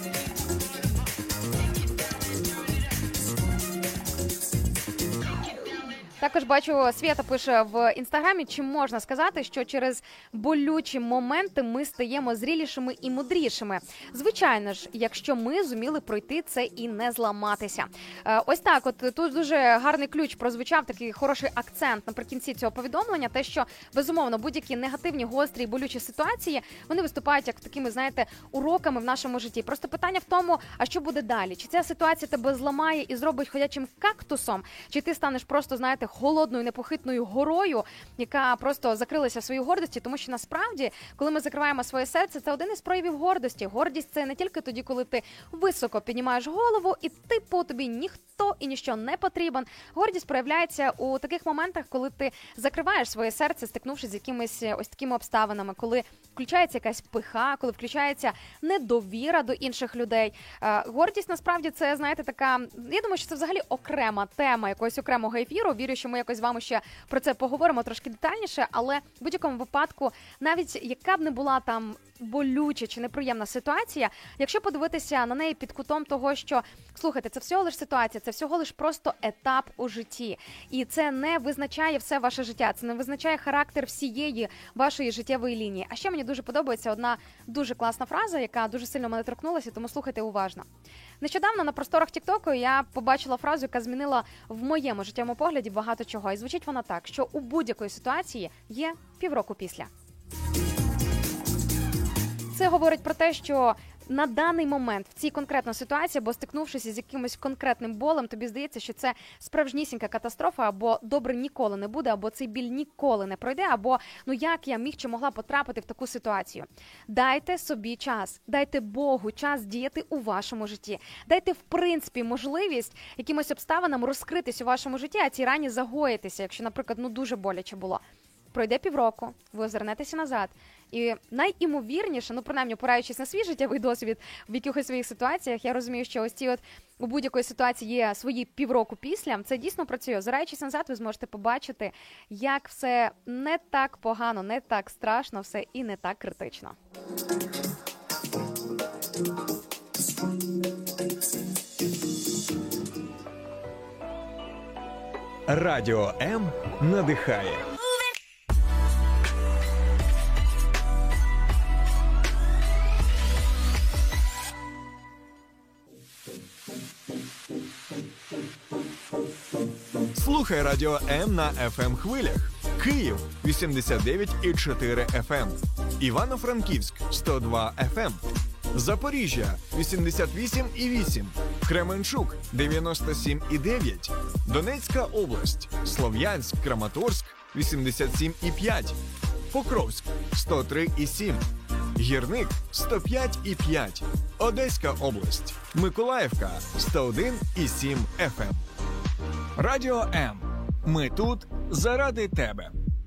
Також бачу, Свята пише в інстаграмі, чи можна сказати, що через болючі моменти ми стаємо зрілішими і мудрішими. Звичайно ж, якщо ми зуміли пройти це і не зламатися. Ось так, от тут дуже гарний ключ прозвучав, такий хороший акцент наприкінці цього повідомлення, те, що, безумовно, будь-які негативні, гострі і болючі ситуації, вони виступають як такими, знаєте, уроками в нашому житті. Просто питання в тому, а що буде далі? Чи ця ситуація тебе зламає і зробить ходячим кактусом, чи ти станеш просто, знаєте, холодною, непохитною горою, яка просто закрилася в своїй гордості, тому що насправді, коли ми закриваємо своє серце, це один із проявів гордості. Гордість – це не тільки тоді, коли ти високо піднімаєш голову і типу тобі ніхто і ніщо не потрібен. Гордість проявляється у таких моментах, коли ти закриваєш своє серце, стикнувшись з якимись ось такими обставинами, коли включається якась пиха, коли включається недовіра до інших людей. Гордість, насправді, це, знаєте, така, я думаю, що це взагалі окрема тема якогось окремого ефіру. Вірю, що ми якось з вами ще про це поговоримо трошки детальніше, але в будь-якому випадку, навіть яка б не була там болюча чи неприємна ситуація, якщо подивитися на неї під кутом того, що, слухайте, це всього лиш ситуація, це всього лиш просто етап у житті. І це не визначає все ваше життя, це не визначає характер всієї вашої життєвої лінії. А ще мені дуже подобається одна дуже класна фраза, яка дуже сильно мене торкнулася, тому слухайте уважно. Нещодавно на просторах Тіктоку я побачила фразу, яка змінила в моєму життєвому погляді багато чого. І звучить вона так, що у будь-якої ситуації є півроку після. Це говорить про те, що на даний момент в цій конкретній ситуації, або стикнувшись із якимось конкретним болем, тобі здається, що це справжнісінька катастрофа, або добре ніколи не буде, або цей біль ніколи не пройде, або ну як я міг чи могла потрапити в таку ситуацію. Дайте собі час, дайте Богу час діяти у вашому житті. Дайте, в принципі, можливість якимось обставинам розкритись у вашому житті, а ці рані загоїтися, якщо, наприклад, ну дуже боляче було. Пройде півроку, ви озирнетеся назад. І найімовірніше, ну принаймні опираючись на свій життєвий досвід в якихось своїх ситуаціях, я розумію, що ось ці от у будь-якої ситуації є свої півроку після. Це дійсно працює. Озираючись назад, ви зможете побачити, як все не так погано, не так страшно, все і не так критично. Радіо М надихає. Слухай Радіо М на еф ем хвилях. Київ вісімдесят дев'ять і чотири еф ем, Івано-Франківськ сто два еф ем, Запоріжжя вісімдесят вісім і вісім, Кременчук дев'яносто сім і дев'ять, Донецька область, Слов'янськ, Краматорськ вісімдесят сім і п'ять, Покровськ сто три і сім, Гірник сто п'ять і п'ять, Одеська область, Миколаївка сто один і сім еф ем. Радіо М. Ми тут заради тебе.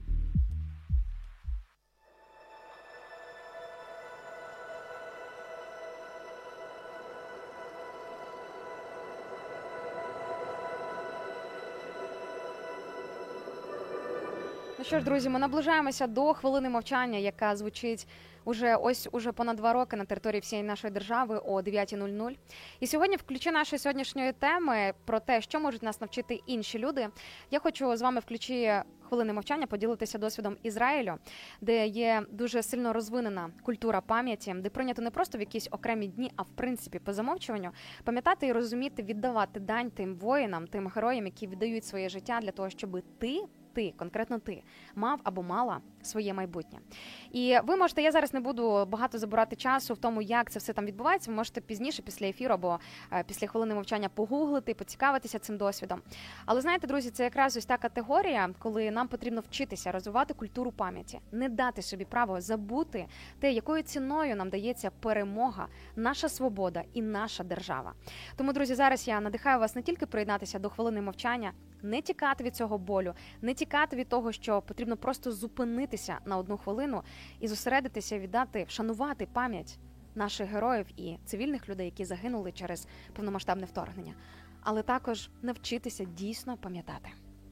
Ну що ж, друзі, ми наближаємося до хвилини мовчання, яка звучить уже ось уже понад два роки на території всієї нашої держави о дев'ятій нуль нуль. І сьогодні, в ключі нашої сьогоднішньої теми про те, що можуть нас навчити інші люди, я хочу з вами в ключі хвилини мовчання поділитися досвідом Ізраїлю, де є дуже сильно розвинена культура пам'яті, де прийнято не просто в якісь окремі дні, а в принципі по замовчуванню пам'ятати і розуміти, віддавати дань тим воїнам, тим героям, які віддають своє життя для того, щоб ти ти, конкретно ти, мав або мала своє майбутнє. І ви можете, я зараз не буду багато забирати часу в тому, як це все там відбувається, ви можете пізніше, після ефіру або е, після хвилини мовчання погуглити, поцікавитися цим досвідом. Але знаєте, друзі, це якраз ось та категорія, коли нам потрібно вчитися розвивати культуру пам'яті, не дати собі право забути те, якою ціною нам дається перемога, наша свобода і наша держава. Тому, друзі, зараз я надихаю вас не тільки приєднатися до хвилини мовчання, не тікати від цього болю, не тікати від того, що потрібно просто зупинитися на одну хвилину і зосередитися, віддати, вшанувати пам'ять наших героїв і цивільних людей, які загинули через повномасштабне вторгнення. Але також навчитися дійсно пам'ятати.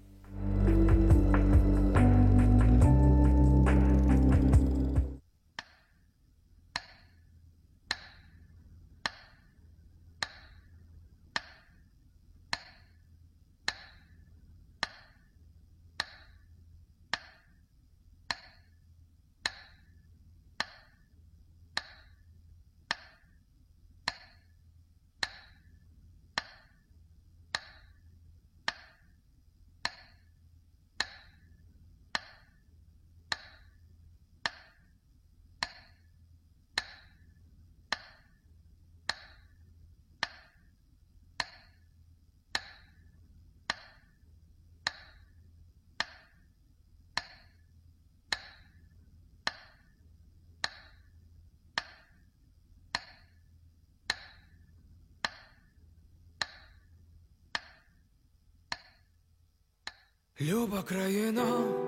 Люба країна,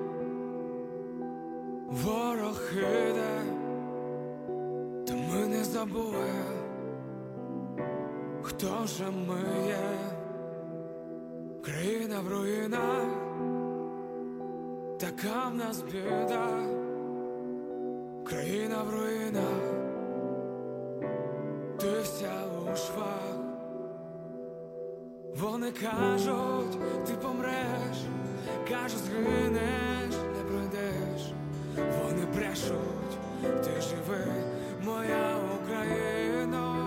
ворог іде, та ми не забули, хто же ми є. Країна в руїнах, така в нас біда. Країна в руїнах, ти вся у швах. Вони кажуть, ти помреш, кажуть, згинеш, не пройдеш. Вони брешуть, ти живи, моя Україна.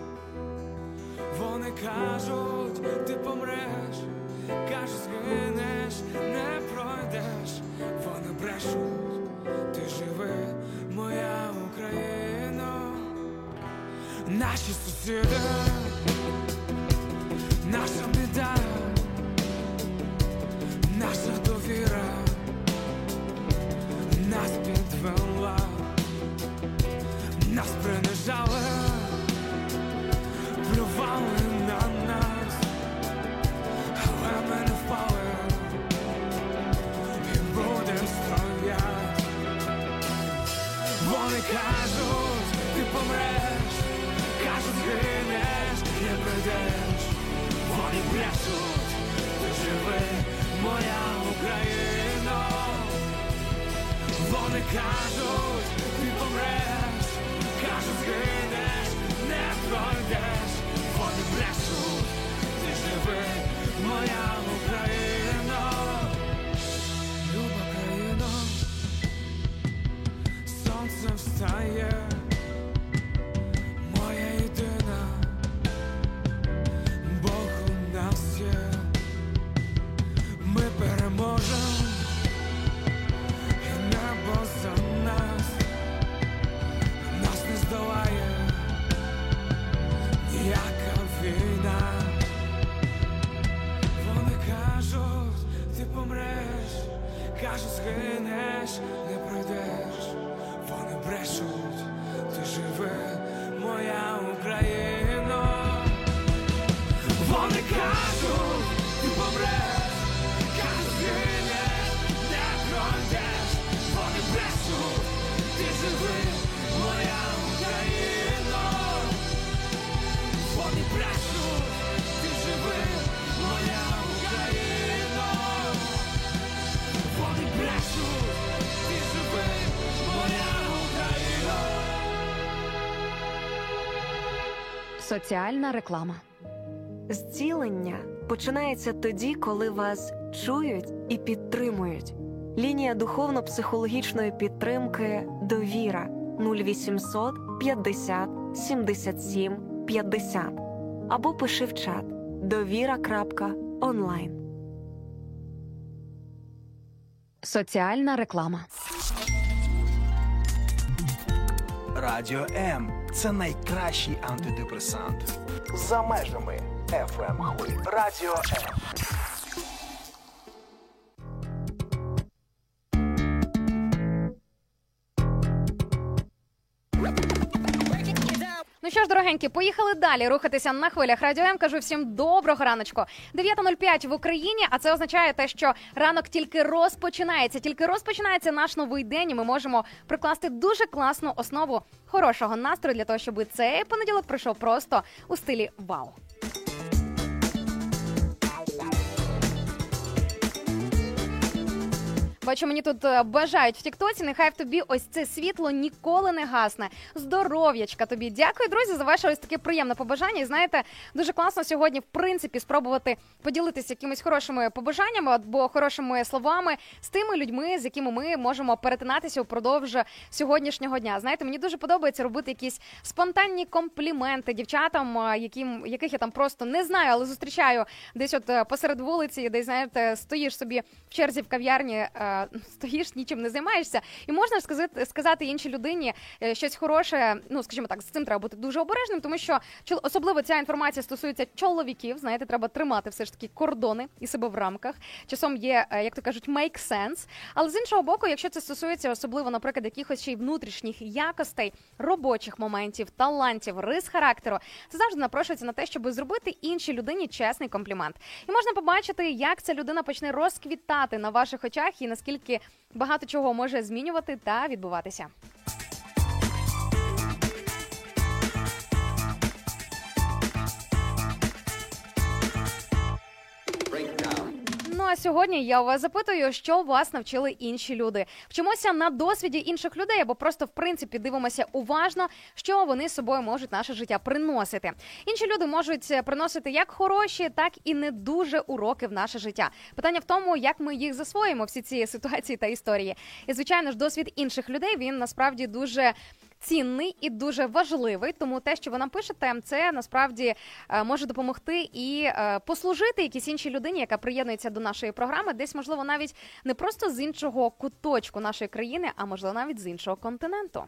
Вони кажуть, ти помреш, кажуть, згинеш, не пройдеш. Вони брешуть, ти живи, моя Україна. Наші сусіди, наша біда, наша довіра нас підвела, нас принижали, плювали на нас, але ми не впали і будем стоять. Вони кажуть, ти помреш, кажуть, згинеш, не пройдеш. Вони брешуть, ти живи, моя Україна. Вони кажуть, ти помреш, кажуть, згинеш, не пройдеш. Вони брешуть, ти живи, моя Україна. каже, згинеш, не пройдеш. Вони брешуть, ти живи, моя Україна. Вони кажуть, ти помреш, кажуть, згинеш, не пройдеш. Вони брешуть, ти живи, моя Україна. Вони брешуть, ти живи, моя Україна. Вони брешуть, ти живи, моя Україна. Соціальна реклама. Зцілення починається тоді, коли вас чують і підтримують. Лінія духовно-психологічної підтримки «Довіра» нуль вісімсот п'ятдесят сімдесят сім п'ятдесят або пиши в чат довіра крапка онлайн. Соціальна реклама. Радіо М – це найкращий антидепресант. За межами еф ем хвиль. Радіо М. Ну що ж, дорогенькі, поїхали далі рухатися на хвилях Радіо М. Кажу всім доброго раночку. дев'ята нуль п'ять в Україні, а це означає те, що ранок тільки розпочинається. Тільки розпочинається наш новий день, і ми можемо прикласти дуже класну основу хорошого настрою для того, щоб цей понеділок пройшов просто у стилі вау. Бачу, мені тут е, бажають в тіктоці, нехай в тобі ось це світло ніколи не гасне. Здоров'ячка тобі. Дякую, друзі, за ваше ось таке приємне побажання. І знаєте, дуже класно сьогодні, в принципі, спробувати поділитися якимись хорошими побажаннями або хорошими словами з тими людьми, з якими ми можемо перетинатися упродовж сьогоднішнього дня. Знаєте, мені дуже подобається робити якісь спонтанні компліменти дівчатам, е, яким, яких я там просто не знаю, але зустрічаю десь от е, посеред вулиці, десь, знаєте, стоїш собі в черзі в кав'ярні, е, стоїш, нічим не займаєшся, і можна сказати, сказати іншій людині щось хороше, ну, скажімо так, з цим треба бути дуже обережним, тому що особливо ця інформація стосується чоловіків, знаєте, треба тримати все ж таки кордони і себе в рамках. Часом є, як то кажуть, make sense. Але з іншого боку, якщо це стосується особливо, наприклад, якихось ще й внутрішніх якостей, робочих моментів, талантів, рис характеру, це завжди напрошується на те, щоб зробити іншій людині чесний комплімент. І можна побачити, як ця людина почне розквітати на ваших очах і наскільки багато чого може змінювати та відбуватися. Ну а сьогодні я у вас запитую, що вас навчили інші люди. Вчимося на досвіді інших людей, або просто в принципі дивимося уважно, що вони з собою можуть наше життя приносити. Інші люди можуть приносити як хороші, так і не дуже уроки в наше життя. Питання в тому, як ми їх засвоїмо, всі ці ситуації та історії. І звичайно ж, досвід інших людей, він насправді дуже цінний і дуже важливий, тому те, що ви нам пишете, це насправді може допомогти і послужити якійсь іншій людині, яка приєднується до нашої програми, десь, можливо, навіть не просто з іншого куточку нашої країни, а можливо, навіть з іншого континенту.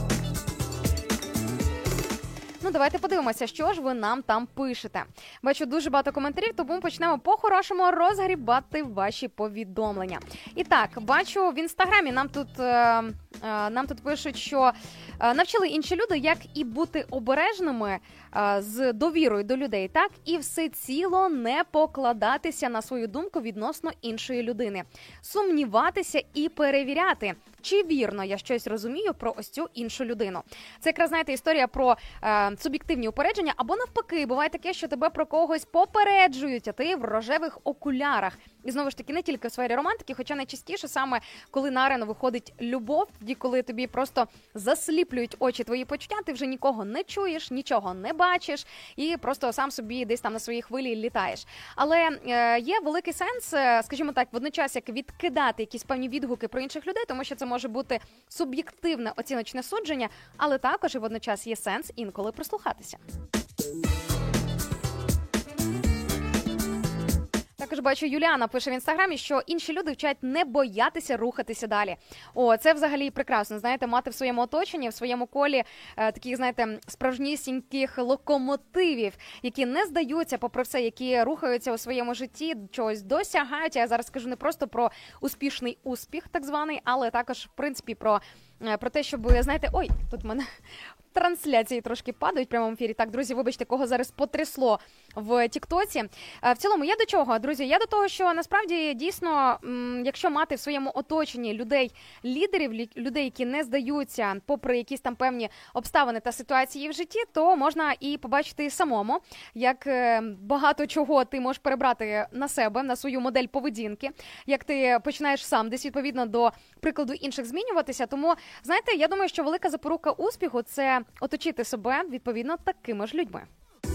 Ну, давайте подивимося, що ж ви нам там пишете. Бачу дуже багато коментарів, тому почнемо по-хорошому розгрібати ваші повідомлення. І так, бачу в Інстаграмі нам тут, е, е, нам тут пишуть, що е, навчили інші люди, як і бути обережними е, з довірою до людей, так і всеціло не покладатися на свою думку відносно іншої людини. Сумніватися і перевіряти, чи вірно я щось розумію про ось цю іншу людину. Це якраз, знаєте, історія про е, суб'єктивні упередження, або навпаки, буває таке, що тебе про когось попереджують, а ти в рожевих окулярах. І знову ж таки, не тільки в сфері романтики, хоча найчастіше саме, коли на арену виходить любов, тоді, коли тобі просто засліплюють очі твої почуття, ти вже нікого не чуєш, нічого не бачиш і просто сам собі десь там на своїй хвилі літаєш. Але е, є великий сенс, е, скажімо так, водночас, як відкидати якісь певні відгуки про інших людей, тому що це може бути суб'єктивне оціночне судження, але також і водночас є сенс інколи прислухатися. Так, Також бачу, Юліана пише в інстаграмі, що інші люди вчать не боятися рухатися далі. О, це взагалі прекрасно, знаєте, мати в своєму оточенні, в своєму колі е, таких, знаєте, справжнісіньких локомотивів, які не здаються, попри все, які рухаються у своєму житті, чогось досягають. Я зараз скажу не просто про успішний успіх, так званий, але також, в принципі, про, е, про те, щоб, знаєте, ой, тут в мене трансляції трошки падають в прямому ефірі. Так, друзі, вибачте, кого зараз потрясло в Тіктоці. В цілому, я до чого, друзі? Я до того, що насправді дійсно, якщо мати в своєму оточенні людей, лідерів, людей, які не здаються, попри якісь там певні обставини та ситуації в житті, то можна і побачити самому, як багато чого ти можеш перебрати на себе, на свою модель поведінки, як ти починаєш сам десь відповідно до прикладу інших змінюватися. Тому, знаєте, я думаю, що велика запорука успіху – це оточити себе, відповідно, такими ж людьми.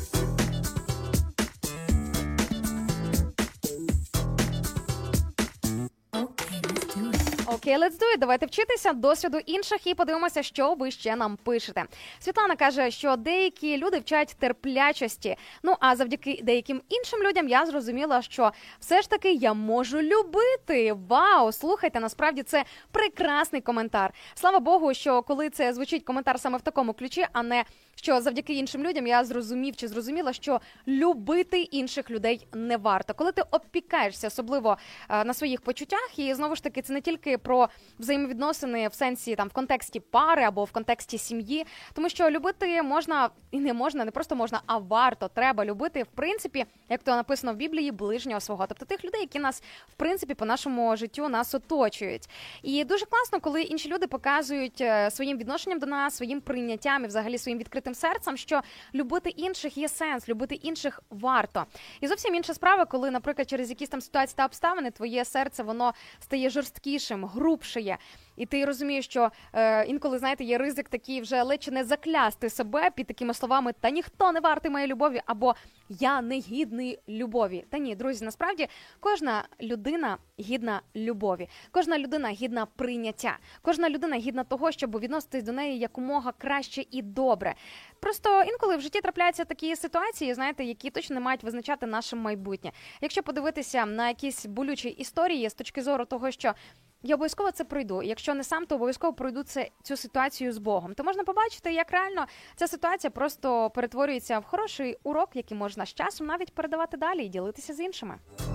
Окей, let's do it. Давайте вчитися досвіду інших і подивимося, що ви ще нам пишете. Світлана каже, що деякі люди вчать терплячості. Ну, а завдяки деяким іншим людям я зрозуміла, що все ж таки я можу любити. Вау, слухайте, насправді це прекрасний коментар. Слава Богу, що коли це звучить коментар саме в такому ключі, а не що завдяки іншим людям я зрозумів чи зрозуміла, що любити інших людей не варто. Коли ти опікаєшся, особливо е, на своїх почуттях, і знову ж таки це не тільки про взаємовідносини в сенсі там в контексті пари або в контексті сім'ї, тому що любити можна і не можна, не просто можна, а варто, треба любити, в принципі, як то написано в Біблії, ближнього свого, тобто тих людей, які нас, в принципі, по нашому життю нас оточують. І дуже класно, коли інші люди показують своїм відношенням до нас, своїм прийняттям і взагалі своїм відкритим серцем, що любити інших є сенс, любити інших варто. І зовсім інша справа, коли, наприклад, через якісь там ситуації та обставини твоє серце, воно стає жорсткішим, грубшає. І ти розумієш, що е, інколи, знаєте, є ризик такий вже ледь чи не заклясти себе під такими словами «та ніхто не вартий моєї любові» або «я не гідний любові». Та ні, друзі, насправді кожна людина гідна любові, кожна людина гідна прийняття, кожна людина гідна того, щоб відноситись до неї якомога краще і добре. Просто інколи в житті трапляються такі ситуації, знаєте, які точно не мають визначати наше майбутнє. Якщо подивитися на якісь болючі історії з точки зору того, що я обов'язково це пройду. Якщо не сам, то обов'язково пройду це, цю ситуацію з Богом. То можна побачити, як реально ця ситуація просто перетворюється в хороший урок, який можна з часом навіть передавати далі і ділитися з іншими.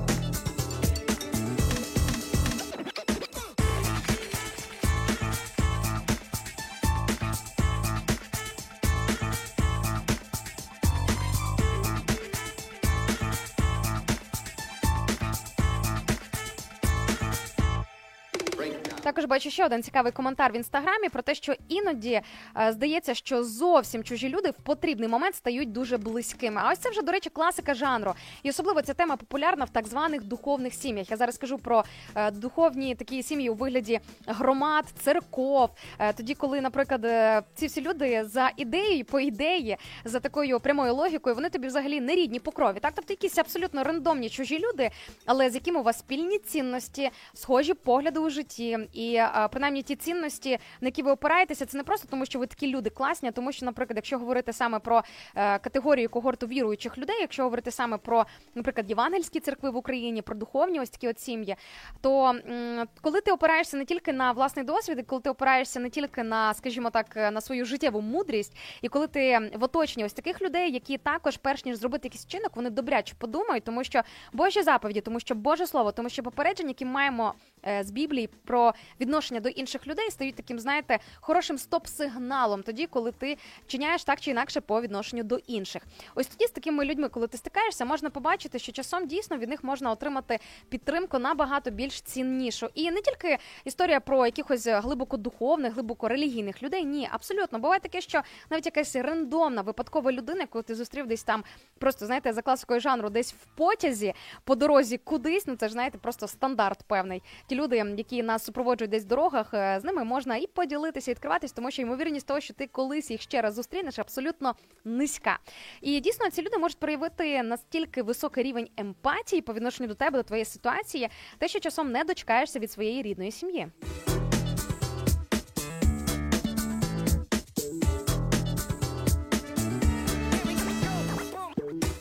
Також бачу ще один цікавий коментар в інстаграмі про те, що іноді е, здається, що зовсім чужі люди в потрібний момент стають дуже близькими. А ось це вже, до речі, класика жанру. І особливо ця тема популярна в так званих духовних сім'ях. Я зараз кажу про е, духовні такі сім'ї у вигляді громад, церков. Е, тоді, коли, наприклад, е, ці всі люди за ідеєю, по ідеї, за такою прямою логікою, вони тобі взагалі не рідні по крові. Так? Тобто якісь абсолютно рандомні чужі люди, але з якими у вас спільні цінності, схожі погляди у житті. І а, принаймні ті цінності, на які ви опираєтеся, це не просто тому, що ви такі люди класні, а тому що, наприклад, якщо говорити саме про е, категорію когорту віруючих людей, якщо говорити саме про, наприклад, євангельські церкви в Україні, про духовні ось такі от сім'ї, то м, коли ти опираєшся не тільки на власний досвід, і коли ти опираєшся не тільки на, скажімо так, на свою життєву мудрість, і коли ти в оточенні ось таких людей, які також, перш ніж зробити якийсь вчинок, вони добряче подумають, тому що Божі заповіді, тому що Боже Слово, тому що попередження, які маємо е, з Біблії про відношення до інших людей, стають таким, знаєте, хорошим стоп-сигналом тоді, коли ти вчиняєш так чи інакше по відношенню до інших. Ось тоді з такими людьми, коли ти стикаєшся, можна побачити, що часом дійсно від них можна отримати підтримку набагато більш ціннішу. І не тільки історія про якихось глибоко духовних, глибоко релігійних людей, ні, абсолютно. Буває таке, що навіть якась рандомна, випадкова людина, яку ти зустрів десь там, просто, знаєте, за класикою жанру, десь в потязі, по дорозі кудись, ну це ж, знаєте, просто стандарт певний. Ті люди, які нас супроводжують десь в дорогах, з ними можна і поділитися, і відкриватись, тому що ймовірність того, що ти колись їх ще раз зустрінеш, абсолютно низька. І дійсно ці люди можуть проявити настільки високий рівень емпатії по відношенню до тебе, до твоєї ситуації, те, що часом не дочекаєшся від своєї рідної сім'ї.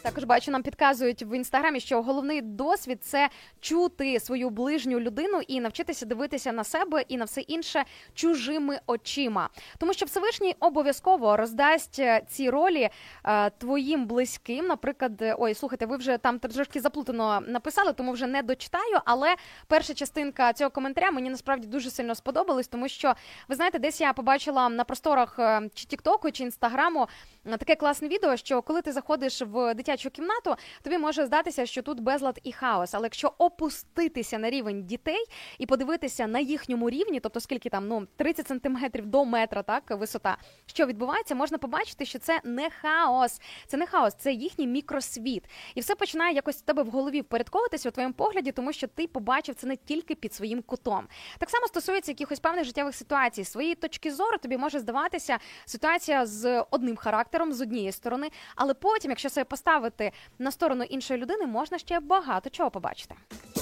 Також бачу, нам підказують в інстаграмі, що головний досвід – це чути свою ближню людину і навчитися дивитися на себе і на все інше чужими очима. Тому що Всевишній обов'язково роздасть е, ці ролі е, твоїм близьким. Наприклад, е, ой, слухайте, ви вже там трошки заплутано написали, тому вже не дочитаю, але перша частинка цього коментаря мені насправді дуже сильно сподобалась, тому що, ви знаєте, десь я побачила на просторах е, чи Тіктоку, чи Інстаграму е, таке класне відео, що коли ти заходиш в дитячу кімнату, тобі може здатися, що тут безлад і хаос. Але якщо опуститися на рівень дітей і подивитися на їхньому рівні, тобто скільки там, ну, тридцять сантиметрів до метра, так, висота, що відбувається, можна побачити, що це не хаос. Це не хаос, це їхній мікросвіт. І все починає якось в тебе в голові впорядковуватися у твоєму погляді, тому що ти побачив це не тільки під своїм кутом. Так само стосується якихось певних життєвих ситуацій. З своєї точки зору тобі може здаватися ситуація з одним характером, з однієї сторони, але потім, якщо себе поставити на сторону іншої людини, можна ще багато чого побачити.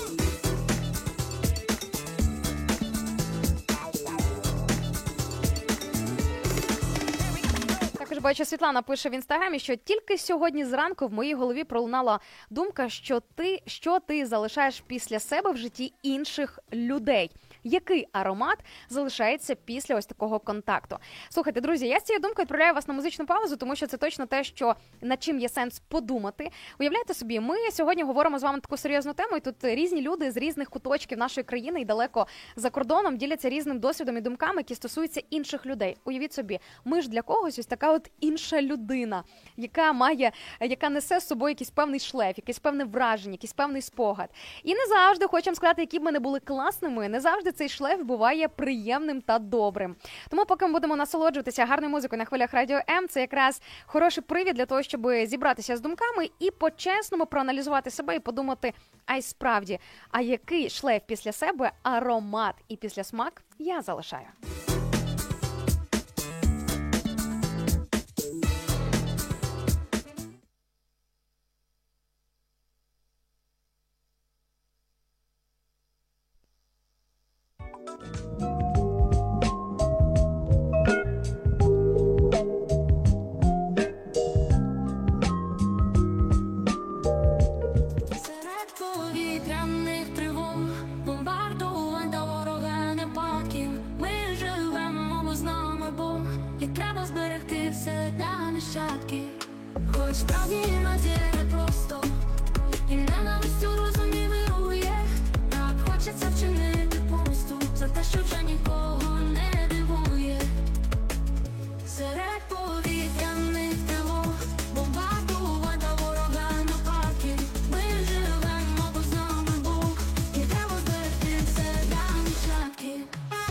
Також бачу, Світлана пише в інстаграмі, що тільки сьогодні зранку в моїй голові пролунала думка, що ти, що ти залишаєш після себе в житті інших людей. Який аромат залишається після ось такого контакту? Слухайте, друзі, я з цією думкою відправляю вас на музичну паузу, тому що це точно те, що над чим є сенс подумати. Уявляєте собі, ми сьогодні говоримо з вами на таку серйозну тему, і тут різні люди з різних куточків нашої країни і далеко за кордоном діляться різним досвідом і думками, які стосуються інших людей. Уявіть собі, ми ж для когось ось така от інша людина, яка має, яка несе з собою якийсь певний шлейф, якесь певне враження, якийсь певний спогад. І не завжди, хочемо сказати, які б ми не були класними, не завжди цей шлейф буває приємним та добрим. Тому поки ми будемо насолоджуватися гарною музикою на хвилях Радіо М, це якраз хороший привід для того, щоб зібратися з думками і по-чесному проаналізувати себе і подумати, а й справді, а який шлейф після себе, аромат і післясмак я залишаю. Серед повітряних тривог, бомбардувань та ворога нападків, ми живемо, бо з нами Бог, і треба зберегти все для нащадків. Хоч справді іноді не просто, і ненависть у розумі вирує, так хочеться вчинити помсту за те, що вже нікого не дивує. Серед повітряних тривог, бомбардувань та ворога нападків, ми живемо, бо з нами Бог, і треба зберегти все для нащадків.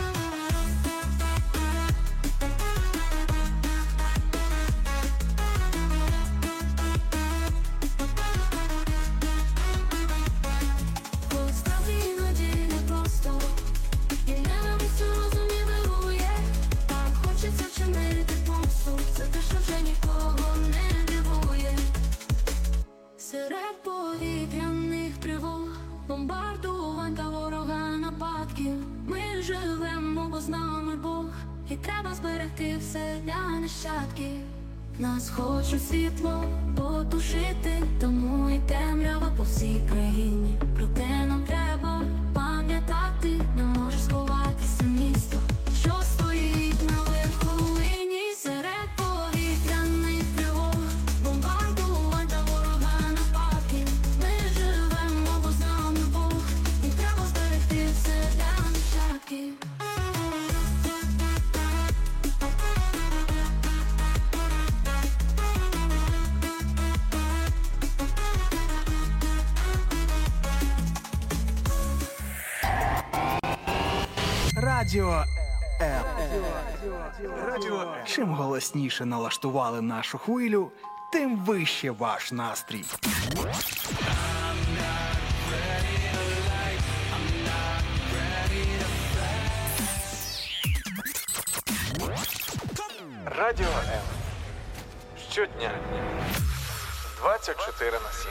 Бо справді іноді не просто, і ненависть у розумі вирує, так хочеться вчинити помсту за те, що вже нікого не дивує. Серед повітряних тривог, бомбардувань та ворога нападків, ми живемо, бо з нами Бог, і треба зберегти все для нащадків. Нас хочуть світло потушити, тому і темрява по всій країні. Проте нам треба пам'ятати, не може сховатися місто, що стоїть на верховині. Серед повітряних тривог, бомбардувань та ворога нападків, ми живемо, бо з нами Бог, і треба зберегти все для нащадків. Радіо М. Радіо М. Чим голосніше налаштували нашу хвилю, тим вище ваш настрій. Радіо М. Щодня. двадцять чотири на сім.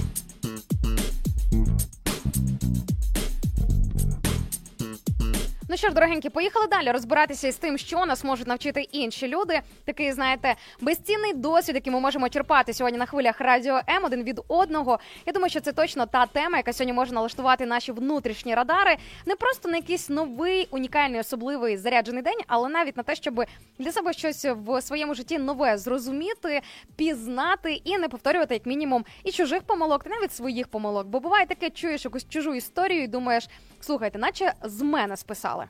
Ну що ж, дорогенькі, поїхали далі розбиратися із тим, що нас можуть навчити інші люди. Такий, знаєте, безцінний досвід, який ми можемо черпати сьогодні на хвилях Радіо М один від одного. Я думаю, що це точно та тема, яка сьогодні може налаштувати наші внутрішні радари. Не просто на якийсь новий, унікальний, особливий заряджений день, але навіть на те, щоб для себе щось в своєму житті нове зрозуміти, пізнати і не повторювати, як мінімум, і чужих помилок, та навіть своїх помилок. Бо буває таке, чуєш якусь чужу історію і думаєш, слухайте, наче з мене списали.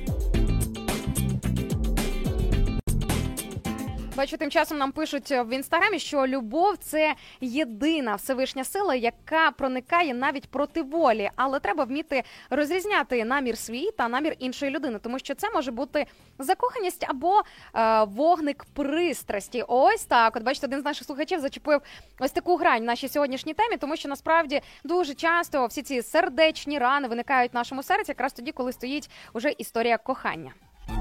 Бачу, тим часом нам пишуть в Інстаграмі, що любов – це єдина всевишня сила, яка проникає навіть проти волі. Але треба вміти розрізняти намір свій та намір іншої людини, тому що це може бути закоханість або е, вогник пристрасті. Ось так. От бачите, один з наших слухачів зачепив ось таку грань в нашій сьогоднішній темі, тому що насправді дуже часто всі ці сердечні рани виникають в нашому серці якраз тоді, коли стоїть уже історія кохання.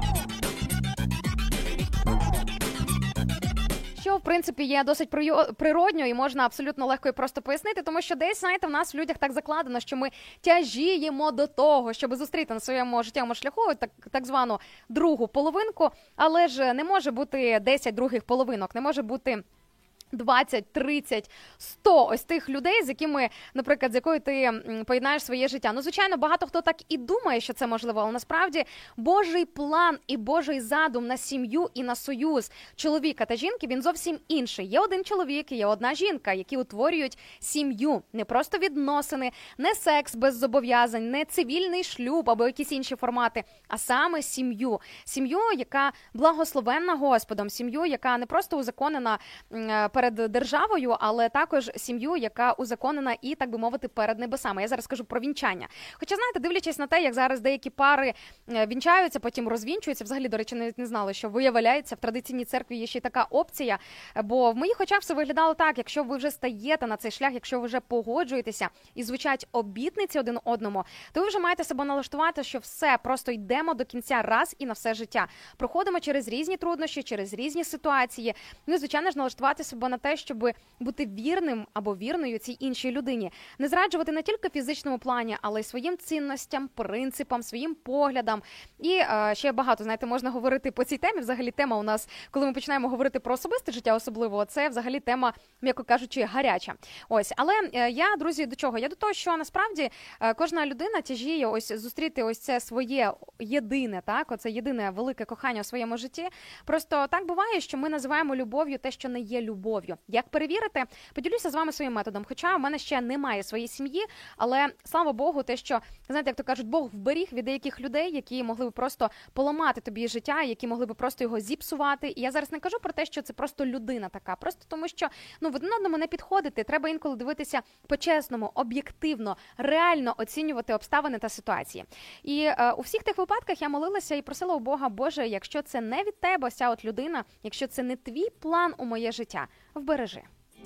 Що, в принципі, є досить природньо і можна абсолютно легко і просто пояснити, тому що десь, знаєте, в нас в людях так закладено, що ми тяжіємо до того, щоб зустріти на своєму життєвому шляху так, так звану другу половинку, але ж не може бути десять других половинок, не може бути двадцять, тридцять, сто ось тих людей, з якими, наприклад, з якою ти поєднаєш своє життя. Ну, звичайно, багато хто так і думає, що це можливо, але насправді Божий план і Божий задум на сім'ю і на союз чоловіка та жінки, він зовсім інший. Є один чоловік і є одна жінка, які утворюють сім'ю. Не просто відносини, не секс без зобов'язань, не цивільний шлюб або якісь інші формати, а саме сім'ю. Сім'ю, яка благословенна Господом, сім'ю, яка не просто узаконена перед державою, але також сім'ю, яка узаконена і, так би мовити, перед небесами. Я зараз кажу про вінчання. Хоча, знаєте, дивлячись на те, як зараз деякі пари вінчаються, потім розвінчуються, взагалі, до речі, навіть не знали, що виявляється, в традиційній церкві є ще й така опція, бо в моїх очах все виглядало так, якщо ви вже стаєте на цей шлях, якщо ви вже погоджуєтеся і звучать обітниці один одному, то ви вже маєте себе налаштувати, що все, просто йдемо до кінця раз і на все життя. Проходимо через різні труднощі, через різні ситуації. Ну і, звичайно ж, налаштувати себе на те, щоб бути вірним або вірною цій іншій людині. Не зраджувати не тільки в фізичному плані, але й своїм цінностям, принципам, своїм поглядам. І е, ще багато, знаєте, можна говорити по цій темі. Взагалі тема у нас, коли ми починаємо говорити про особисте життя особливо, це взагалі тема, м'яко кажучи, гаряча. Ось, але е, я, друзі, до чого? Я до того, що насправді е, кожна людина тяжіє ось зустріти ось це своє єдине, так, оце єдине велике кохання у своєму житті. Просто так буває, що ми називаємо любов'ю те, що не є любов'ю. Як перевірити? Поділюся з вами своїм методом. Хоча в мене ще немає своєї сім'ї, але, слава Богу, те, що, знаєте, як то кажуть, Бог вберіг від деяких людей, які могли б просто поламати тобі життя, які могли б просто його зіпсувати. І я зараз не кажу про те, що це просто людина така, просто тому що, ну, в один одному не підходити. Треба інколи дивитися по-чесному, об'єктивно, реально оцінювати обставини та ситуації. І е, у всіх тих випадках я молилася і просила у Бога, Боже, якщо це не від тебе, ось ця от людина, якщо це не твій план у моє життя, вбережи.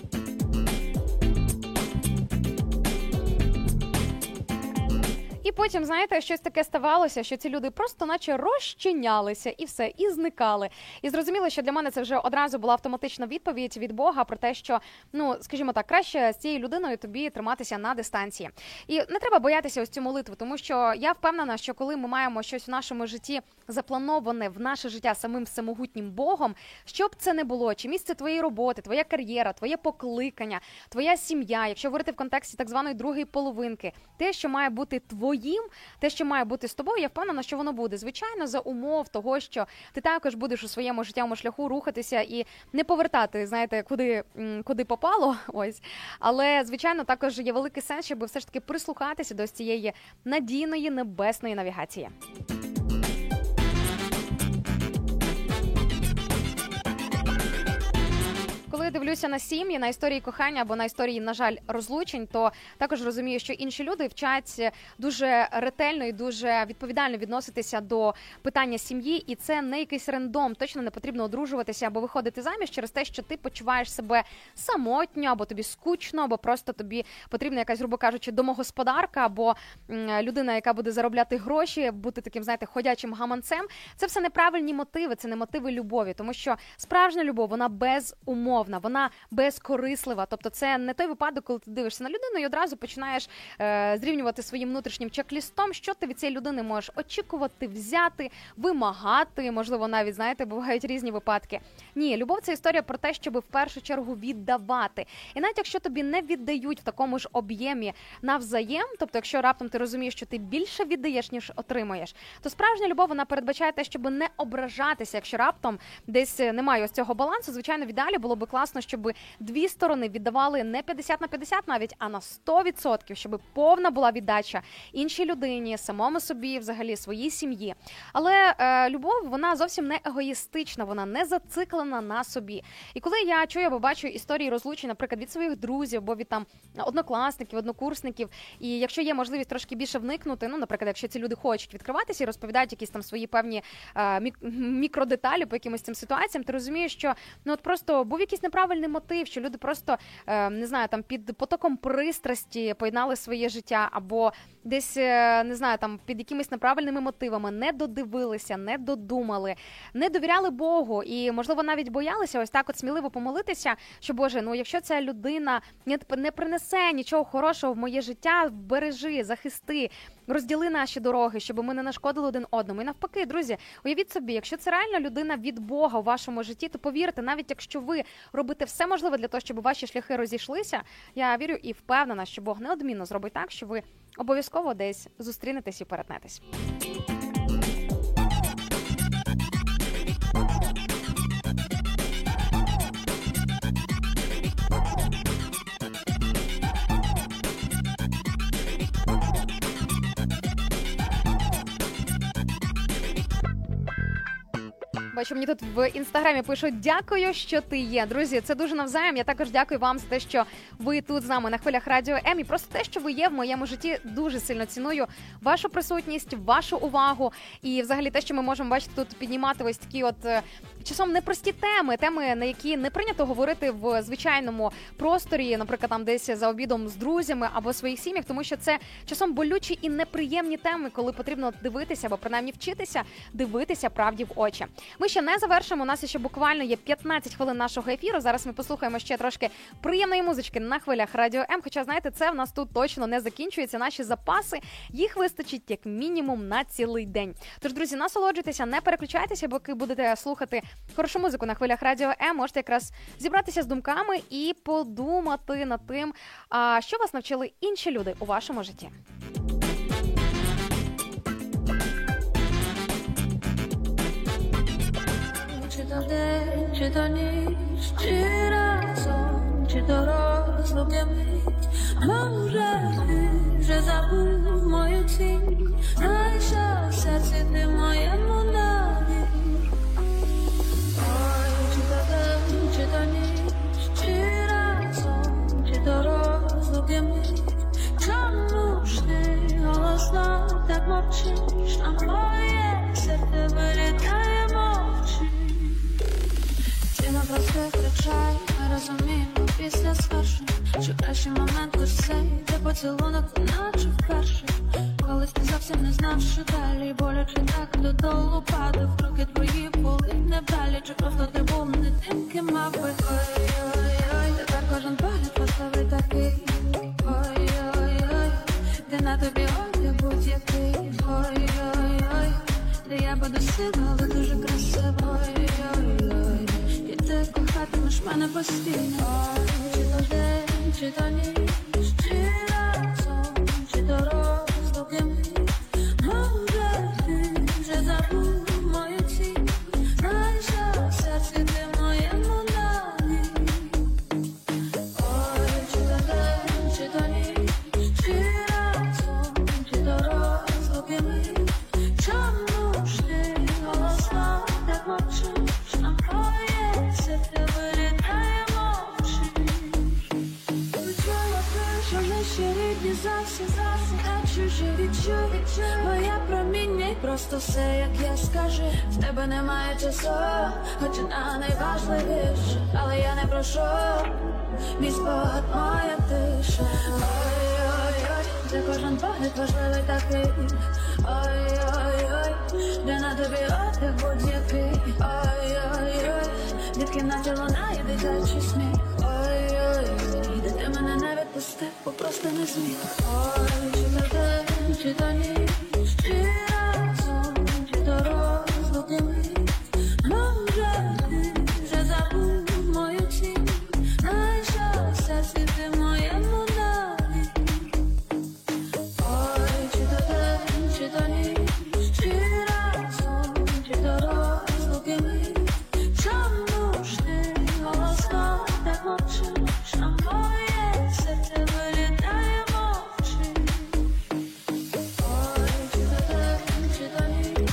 І потім, знаєте, щось таке ставалося, що ці люди просто наче розчинялися і все, і зникали. І зрозуміло, що для мене це вже одразу була автоматична відповідь від Бога про те, що, ну, скажімо так, краще з цією людиною тобі триматися на дистанції. І не треба боятися ось цю молитву, тому що я впевнена, що коли ми маємо щось в нашому житті заплановане в наше життя самим всемогутнім Богом, що б це не було, чи місце твоєї роботи, твоя кар'єра, твоє покликання, твоя сім'я, якщо говорити в контексті так званої другої половинки, те, що має бути твоїм, те, що має бути з тобою, я впевнена, що воно буде. Звичайно, за умов того, що ти також будеш у своєму життєвому шляху рухатися і не повертати, знаєте, куди, куди попало, ось. Але, звичайно, також є великий сенс, щоб все ж таки прислухатися до цієї надійної небесної навігації. Коли я дивлюся на сім'ї, на історії кохання або на історії, на жаль, розлучень, то також розумію, що інші люди вчать дуже ретельно і дуже відповідально відноситися до питання сім'ї, і це не якийсь рандом. Точно не потрібно одружуватися або виходити заміж через те, що ти почуваєш себе самотньо, або тобі скучно, або просто тобі потрібна якась, грубо кажучи, домогосподарка, або людина, яка буде заробляти гроші, бути таким, знаєте, ходячим гаманцем. Це все неправильні мотиви, це не мотиви любові, тому що справжня любов, вона безумовна. Вона вона безкорислива. Тобто це не той випадок, коли ти дивишся на людину і одразу починаєш е, зрівнювати своїм внутрішнім чек-лістом, що ти від цієї людини можеш очікувати, взяти, вимагати, можливо, навіть, знаєте, бувають різні випадки. Ні, любов – це історія про те, щоб в першу чергу віддавати. І навіть якщо тобі не віддають в такому ж об'ємі навзаєм, тобто якщо раптом ти розумієш, що ти більше віддаєш, ніж отримуєш, то справжня любов, вона передбачає те, щоб не ображатися, якщо раптом десь немає ось цього балансу. Звичайно, в ідеалі було би класно, щоб дві сторони віддавали не п'ятдесят на п'ятдесят навіть, а на сто відсотків, щоб повна була віддача іншій людині, самому собі, взагалі, своїй сім'ї. Але е, любов, вона зовсім не егоїстична, вона не зациклена на собі. І коли я чую або бачу історії розлучень, наприклад, від своїх друзів, або від там однокласників, однокурсників, і якщо є можливість трошки більше вникнути, ну, наприклад, якщо ці люди хочуть відкриватися і розповідають якісь там свої певні е, мік- мікродеталі по якимось цим ситуаціям, ти розумієш, що ну от просто був якийсь неправильний мотив, що люди просто, е, не знаю, там під потоком пристрасті поєднали своє життя, або десь, е, не знаю, там під якимись неправильними мотивами не додивилися, не додумали, не довіряли Богу і, можливо, навіть боялися ось так от сміливо помолитися, що, Боже, ну якщо ця людина не, не принесе нічого хорошого в моє життя, бережи, захисти, розділи наші дороги, щоб ми не нашкодили один одному. І навпаки, друзі, уявіть собі, якщо це реально людина від Бога у вашому житті, то повірте, навіть якщо ви робите все можливе для того, щоб ваші шляхи розійшлися, я вірю і впевнена, що Бог неодмінно зробить так, що ви обов'язково десь зустрінетесь і перетнетесь. Бачу, мені тут в інстаграмі пишуть: дякую, що ти є. Друзі, це дуже навзаєм. Я також дякую вам за те, що ви тут з нами на хвилях Радіо М. І просто те, що ви є в моєму житті, дуже сильно ціную вашу присутність, вашу увагу. І взагалі те, що ми можемо бачити тут, піднімати ось такі от часом непрості теми, теми, на які не прийнято говорити в звичайному просторі, наприклад, там десь за обідом з друзями або своїх сім'ях, тому що це часом болючі і неприємні теми, коли потрібно дивитися або принаймні вчитися дивитися правді в очі. Ми ще не завершимо, у нас ще буквально є п'ятнадцять хвилин нашого ефіру. Зараз ми послухаємо ще трошки приємної музички на хвилях Радіо М, хоча, знаєте, це в нас тут точно не закінчується. Наші запаси, їх вистачить як мінімум на цілий день. Тож, друзі, насолоджуйтеся, не переключайтеся, поки будете слухати хорошу музику на хвилях Радіо М, можете якраз зібратися з думками і подумати над тим, що вас навчили інші люди у вашому житті. Чи то день, чи то ніч, чи разом, чи то розлуки мить. Може, ти вже забув мою тінь, знайшов в серці ти моєму навік. Ой, чи то день, чи то ніч, чи разом, чи то розлуки мить. Чому ж ти голосно так мовчиш, а моє серце вилітає мовчи. Чи на простих речей ми розуміємо після спершу, що кращий момент лиш цей, де поцілунок наче вперше. Колись ти зовсім не знав, що далі, боляче так додолу падав. Кроки твої були невдалі, чи просто ти був не тим, ким мав би. Ой-ой-ой, тепер кожен погляд важливий такий. Ой-ой-ой, де на тобі одяг будь-який. Ой-ой-ой, де я буду сильна, але дуже красива. Ой-ой-ой, і ти кохатимеш мене постійно. Чи то день, чи то ніч, чи разом, чи то розлуки мить. Може, ти вже забув мою тінь, знайшов в серці ти моєму навік. Ой, чи то день, чи то ніч, чи разом, чи то розлуки мить. Чому ж ти голосно так мовчиш, а моє серце вилітає мовчиш. Відчула те, що наші рідні зовсім, зовсім а чужі. Відчуй, моє проміння і просто все, як я скажу. В тебе немає часу, хоч на найважливіше, але я не прошу, мій спогад, моя тиша. Ой-ой-ой, де кожен погляд важливий такий. Ой-ой-ой, де на тобі одяг будь-який. Ой-ой-ой, від в кімнаті лунає дитячий сміх. Ой-ой-ой, де ти мене не відпустив, бо просто не зміг. Ой, чи то день, чи то ніч, чи разом, чи то розлуки мить. Може, ти вже забув мою тінь, знайшов все світи моєму навік. Ой, чи то день, чи то ніч, чи разом, чи то розлуки мить. Чому ж ти голосно так мовчиш, а моє серце вилітає мовчи. Ой, чи то день, чи то ніч.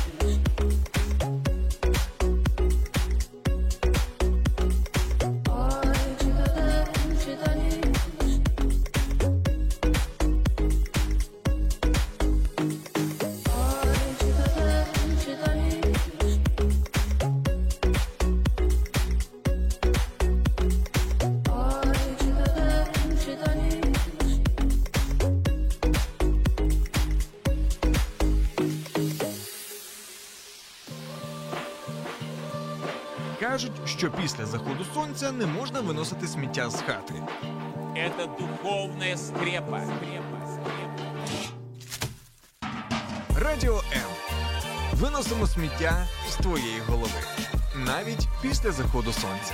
Ой, чи то день, чи то ніч. Ой, чи то день, чи то ніч. Ой, чи то день, чи то ніч. Кажуть, що після заходу сонця не можна виносити сміття з хати. Это духовная скрепа. Радіо М. Виносимо сміття з твоєї голови. Навіть після заходу сонця.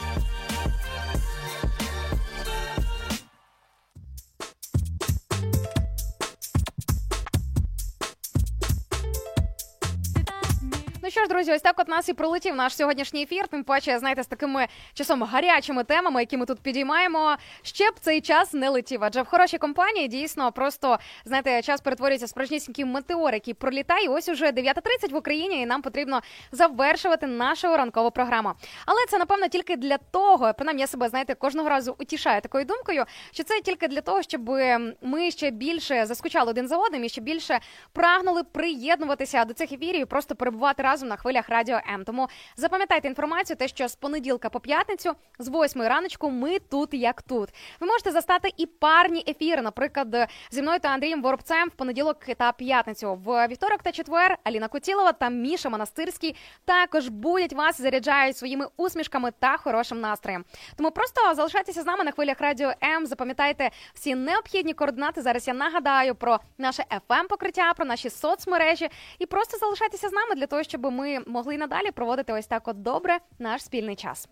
Ну що ж, друзі, ось так от нас і пролетів наш сьогоднішній ефір. Тим паче, знаєте, з такими часом гарячими темами, які ми тут підіймаємо, ще б цей час не летів. Адже в хорошій компанії дійсно просто, знаєте, час перетворюється в справжнісінький метеор, який пролітає. І ось уже дев'ята тридцять в Україні, і нам потрібно завершувати нашу ранкову програму. Але це, напевно, тільки для того, принаймні я себе, знаєте, кожного разу утішаю такою думкою, що це тільки для того, щоб ми ще більше заскучали один за одним і ще більше прагнули приєднуватися до цих ефірів і просто перебувати разом на хвилях Радіо М. Тому запам'ятайте інформацію, те, що з понеділка по п'ятницю, з восьмої раночку, ми тут як тут. Ви можете застати і парні ефіри, наприклад, зі мною та Андрієм Воробцем в понеділок та п'ятницю. В вівторок та четвер Аліна Кутілова та Міша Монастирський також будуть вас, заряджають своїми усмішками та хорошим настроєм. Тому просто залишайтеся з нами на хвилях Радіо М, запам'ятайте всі необхідні координати. Зараз я нагадаю про наше еф ем-покриття, про наші соцмережі і просто залишайтеся з нами для того, щоб ми могли надалі проводити ось так от добре наш спільний час.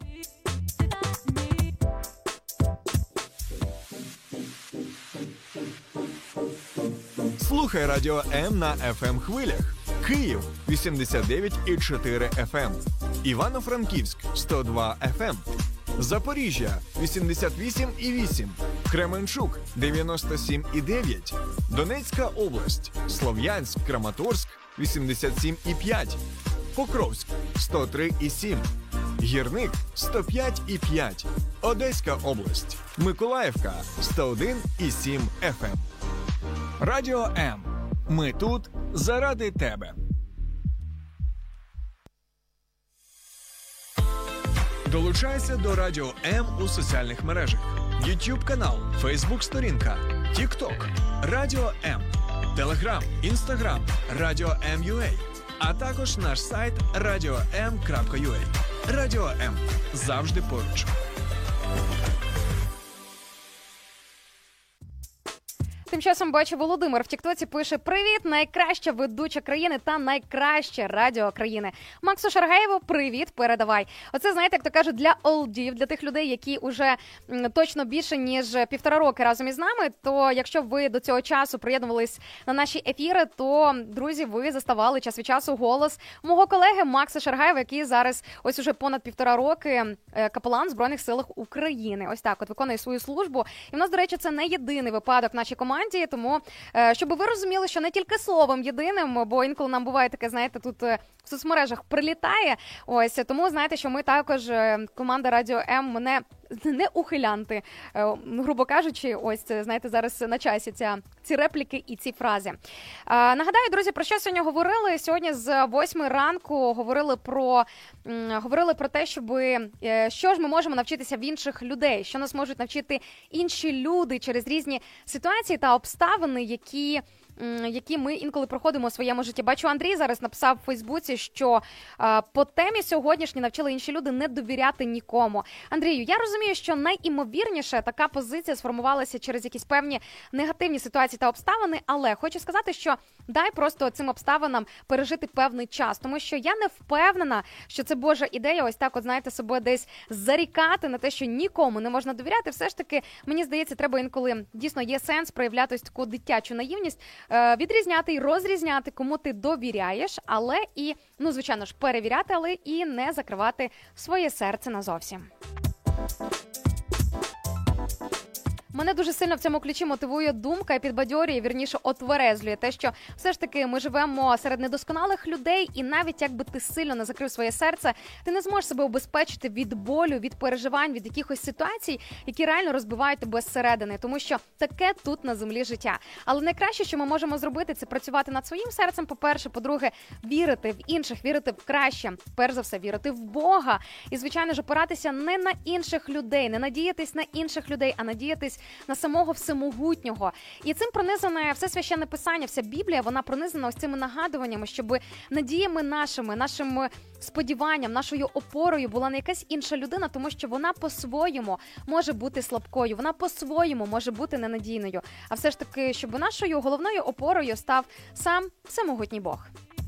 Слухай Радіо М на еф ем-хвилях. Київ вісімдесят дев'ять і чотири еф ем, Івано-Франківськ сто два еф ем, Запоріжжя вісімдесят вісім і вісім, Кременчук дев'яносто сім і дев'ять, Донецька область, Слов'янськ, Краматорськ вісімдесят сім і п'ять, Покровськ сто три і сім, Гірник сто п'ять і п'ять, Одеська область, Миколаївка сто один і сім еф ем. Радіо М. Ми тут заради тебе. Долучайся до Радіо М у соціальних мережах. YouTube канал, Facebook сторінка, TikTok, Радіо М, Telegram, Instagram, Радіо М.ua, а також наш сайт радіо ем крапка ю а. Радіо М. Завжди поруч. Тим часом бачу, Володимир в Тіктоці пише: «Привіт, найкраща ведуча країни та найкраще радіо країни. Максу Шаргаєву привіт передавай». Оце, знаєте, як то кажуть, для олдів, для тих людей, які уже м, точно більше, ніж півтора роки разом із нами, то якщо ви до цього часу приєднувались на наші ефіри, то, друзі, ви заставали час від часу голос мого колеги Макса Шаргаєва, який зараз ось уже понад півтора роки капелан в Збройних силах України. Ось так от виконує свою службу. І в нас, до речі, це не єдиний випадок в нашій команді. Тому, щоб ви розуміли, що не тільки словом єдиним, бо інколи нам буває таке, знаєте, тут в соцмережах прилітає. Ось, тому знаєте, що ми також, команда Радіо М, не не ухилянти, грубо кажучи, ось, знаєте, зараз на часі ця, ці репліки і ці фрази. А, нагадаю, друзі, про що сьогодні говорили? Сьогодні з восьмої ранку говорили про, говорили про те, щоб, що ж ми можемо навчитися в інших людей, що нас можуть навчити інші люди через різні ситуації та обставини, які які ми інколи проходимо у своєму житті. Бачу, Андрій зараз написав в Фейсбуці, що е, по темі сьогоднішній навчили інші люди не довіряти нікому. Андрію, я розумію, що найімовірніше така позиція сформувалася через якісь певні негативні ситуації та обставини, але хочу сказати, що дай просто цим обставинам пережити певний час, тому що я не впевнена, що це Божа ідея ось так, от знаєте, себе десь зарікати на те, що нікому не можна довіряти. Все ж таки, мені здається, треба інколи дійсно є сенс проявляти ось таку дитячу наївність, е, відрізняти і розрізняти, кому ти довіряєш, але і, ну, звичайно ж, перевіряти, але і не закривати своє серце назовсім. Мене дуже сильно в цьому ключі мотивує думка і підбадьорює, вірніше, отверезлює те, що все ж таки ми живемо серед недосконалих людей, і навіть якби ти сильно не закрив своє серце, ти не зможеш себе убезпечити від болю, від переживань, від якихось ситуацій, які реально розбивають тебе зсередини, тому що таке тут на землі життя. Але найкраще, що ми можемо зробити, це працювати над своїм серцем, по-перше, по-друге, вірити в інших, вірити в краще, перш за все, вірити в Бога і, звичайно ж, опиратися не на інших людей, не надіятись на інших людей, а надіятись на самого всемогутнього. І цим пронизане все священне писання, вся Біблія, вона пронизана ось цими нагадуваннями, щоб надіями нашими, нашим сподіванням, нашою опорою була не якась інша людина, тому що вона по-своєму може бути слабкою, вона по-своєму може бути ненадійною. А все ж таки, щоб нашою головною опорою став сам всемогутній Бог.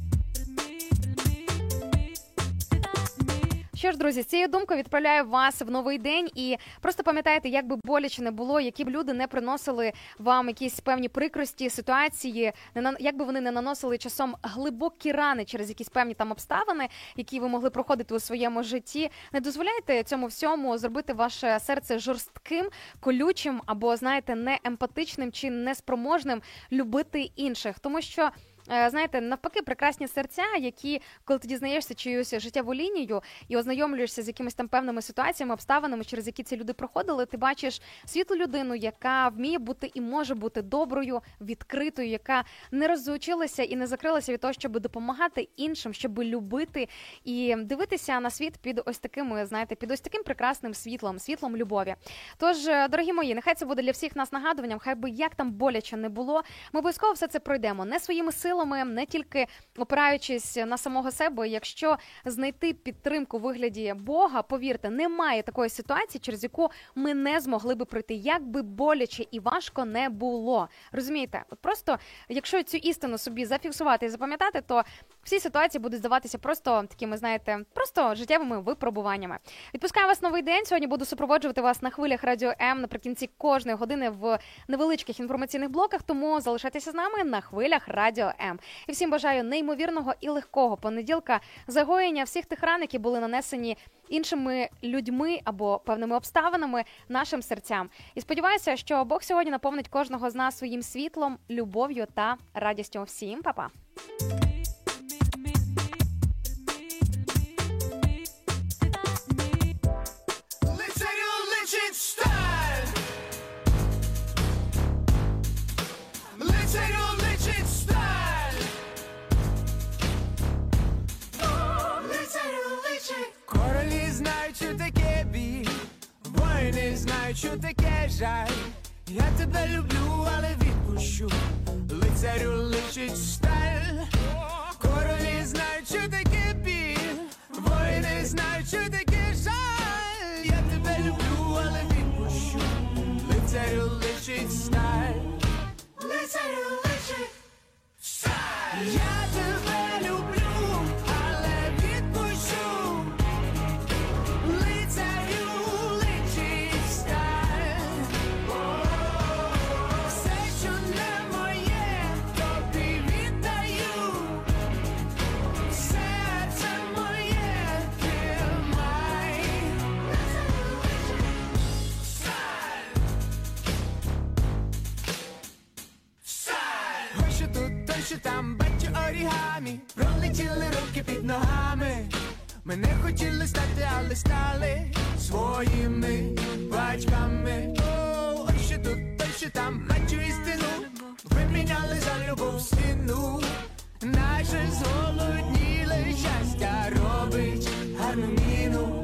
Що ж, друзі, з цією думкою відправляю вас в новий день і просто пам'ятайте, як би боляче не було, які б люди не приносили вам якісь певні прикрості, ситуації, як би вони не наносили часом глибокі рани через якісь певні там обставини, які ви могли проходити у своєму житті. Не дозволяйте цьому всьому зробити ваше серце жорстким, колючим або, знаєте, неемпатичним чи неспроможним любити інших, тому що знаєте, навпаки, прекрасні серця, які, коли ти дізнаєшся чиюсь життєву лінію і ознайомлюєшся з якимись там певними ситуаціями, обставинами, через які ці люди проходили, ти бачиш світлу людину, яка вміє бути і може бути доброю, відкритою, яка не розучилася і не закрилася від того, щоб допомагати іншим, щоб любити і дивитися на світ під ось такими, знаєте, під ось таким прекрасним світлом, світлом любові. Тож, дорогі мої, нехай це буде для всіх нас нагадуванням, хай би як там боляче не було, ми обов'язково все це пройдемо, не своїми силами, не тільки опираючись на самого себе. Якщо знайти підтримку у вигляді Бога, повірте, немає такої ситуації, через яку ми не змогли би пройти, як би боляче і важко не було. Розумієте? От просто, якщо цю істину собі зафіксувати і запам'ятати, то всі ситуації будуть здаватися просто такими, знаєте, просто життєвими випробуваннями. Відпускаю вас новий день. Сьогодні буду супроводжувати вас на хвилях Радіо М наприкінці кожної години в невеличких інформаційних блоках, тому залишайтеся з нами на хвилях Радіо М. І всім бажаю неймовірного і легкого понеділка, загоєння всіх тих ран, які були нанесені іншими людьми або певними обставинами нашим серцям. І сподіваюся, що Бог сьогодні наповнить кожного з нас своїм світлом, любов'ю та радістю. Всім па-па! Королі знають, що таке біль, воїни знають, що таке жаль. Я тебе люблю, але відпущу, лицарю личить сталь. Королі знають, що таке біль, воїни знають, що таке жаль. Я тебе люблю, але відпущу, лицарю личить сталь. Лицарю личить сталь. Я тебе люблю. Що там бачу орігамі, пролетіли руки під ногами. Ми не хотіли стати, але стали своїми батьками. О, ось що тут, той, що там, бачу істину. Виміняли за любов стіну. Наше зголодніле щастя робить гарну міну.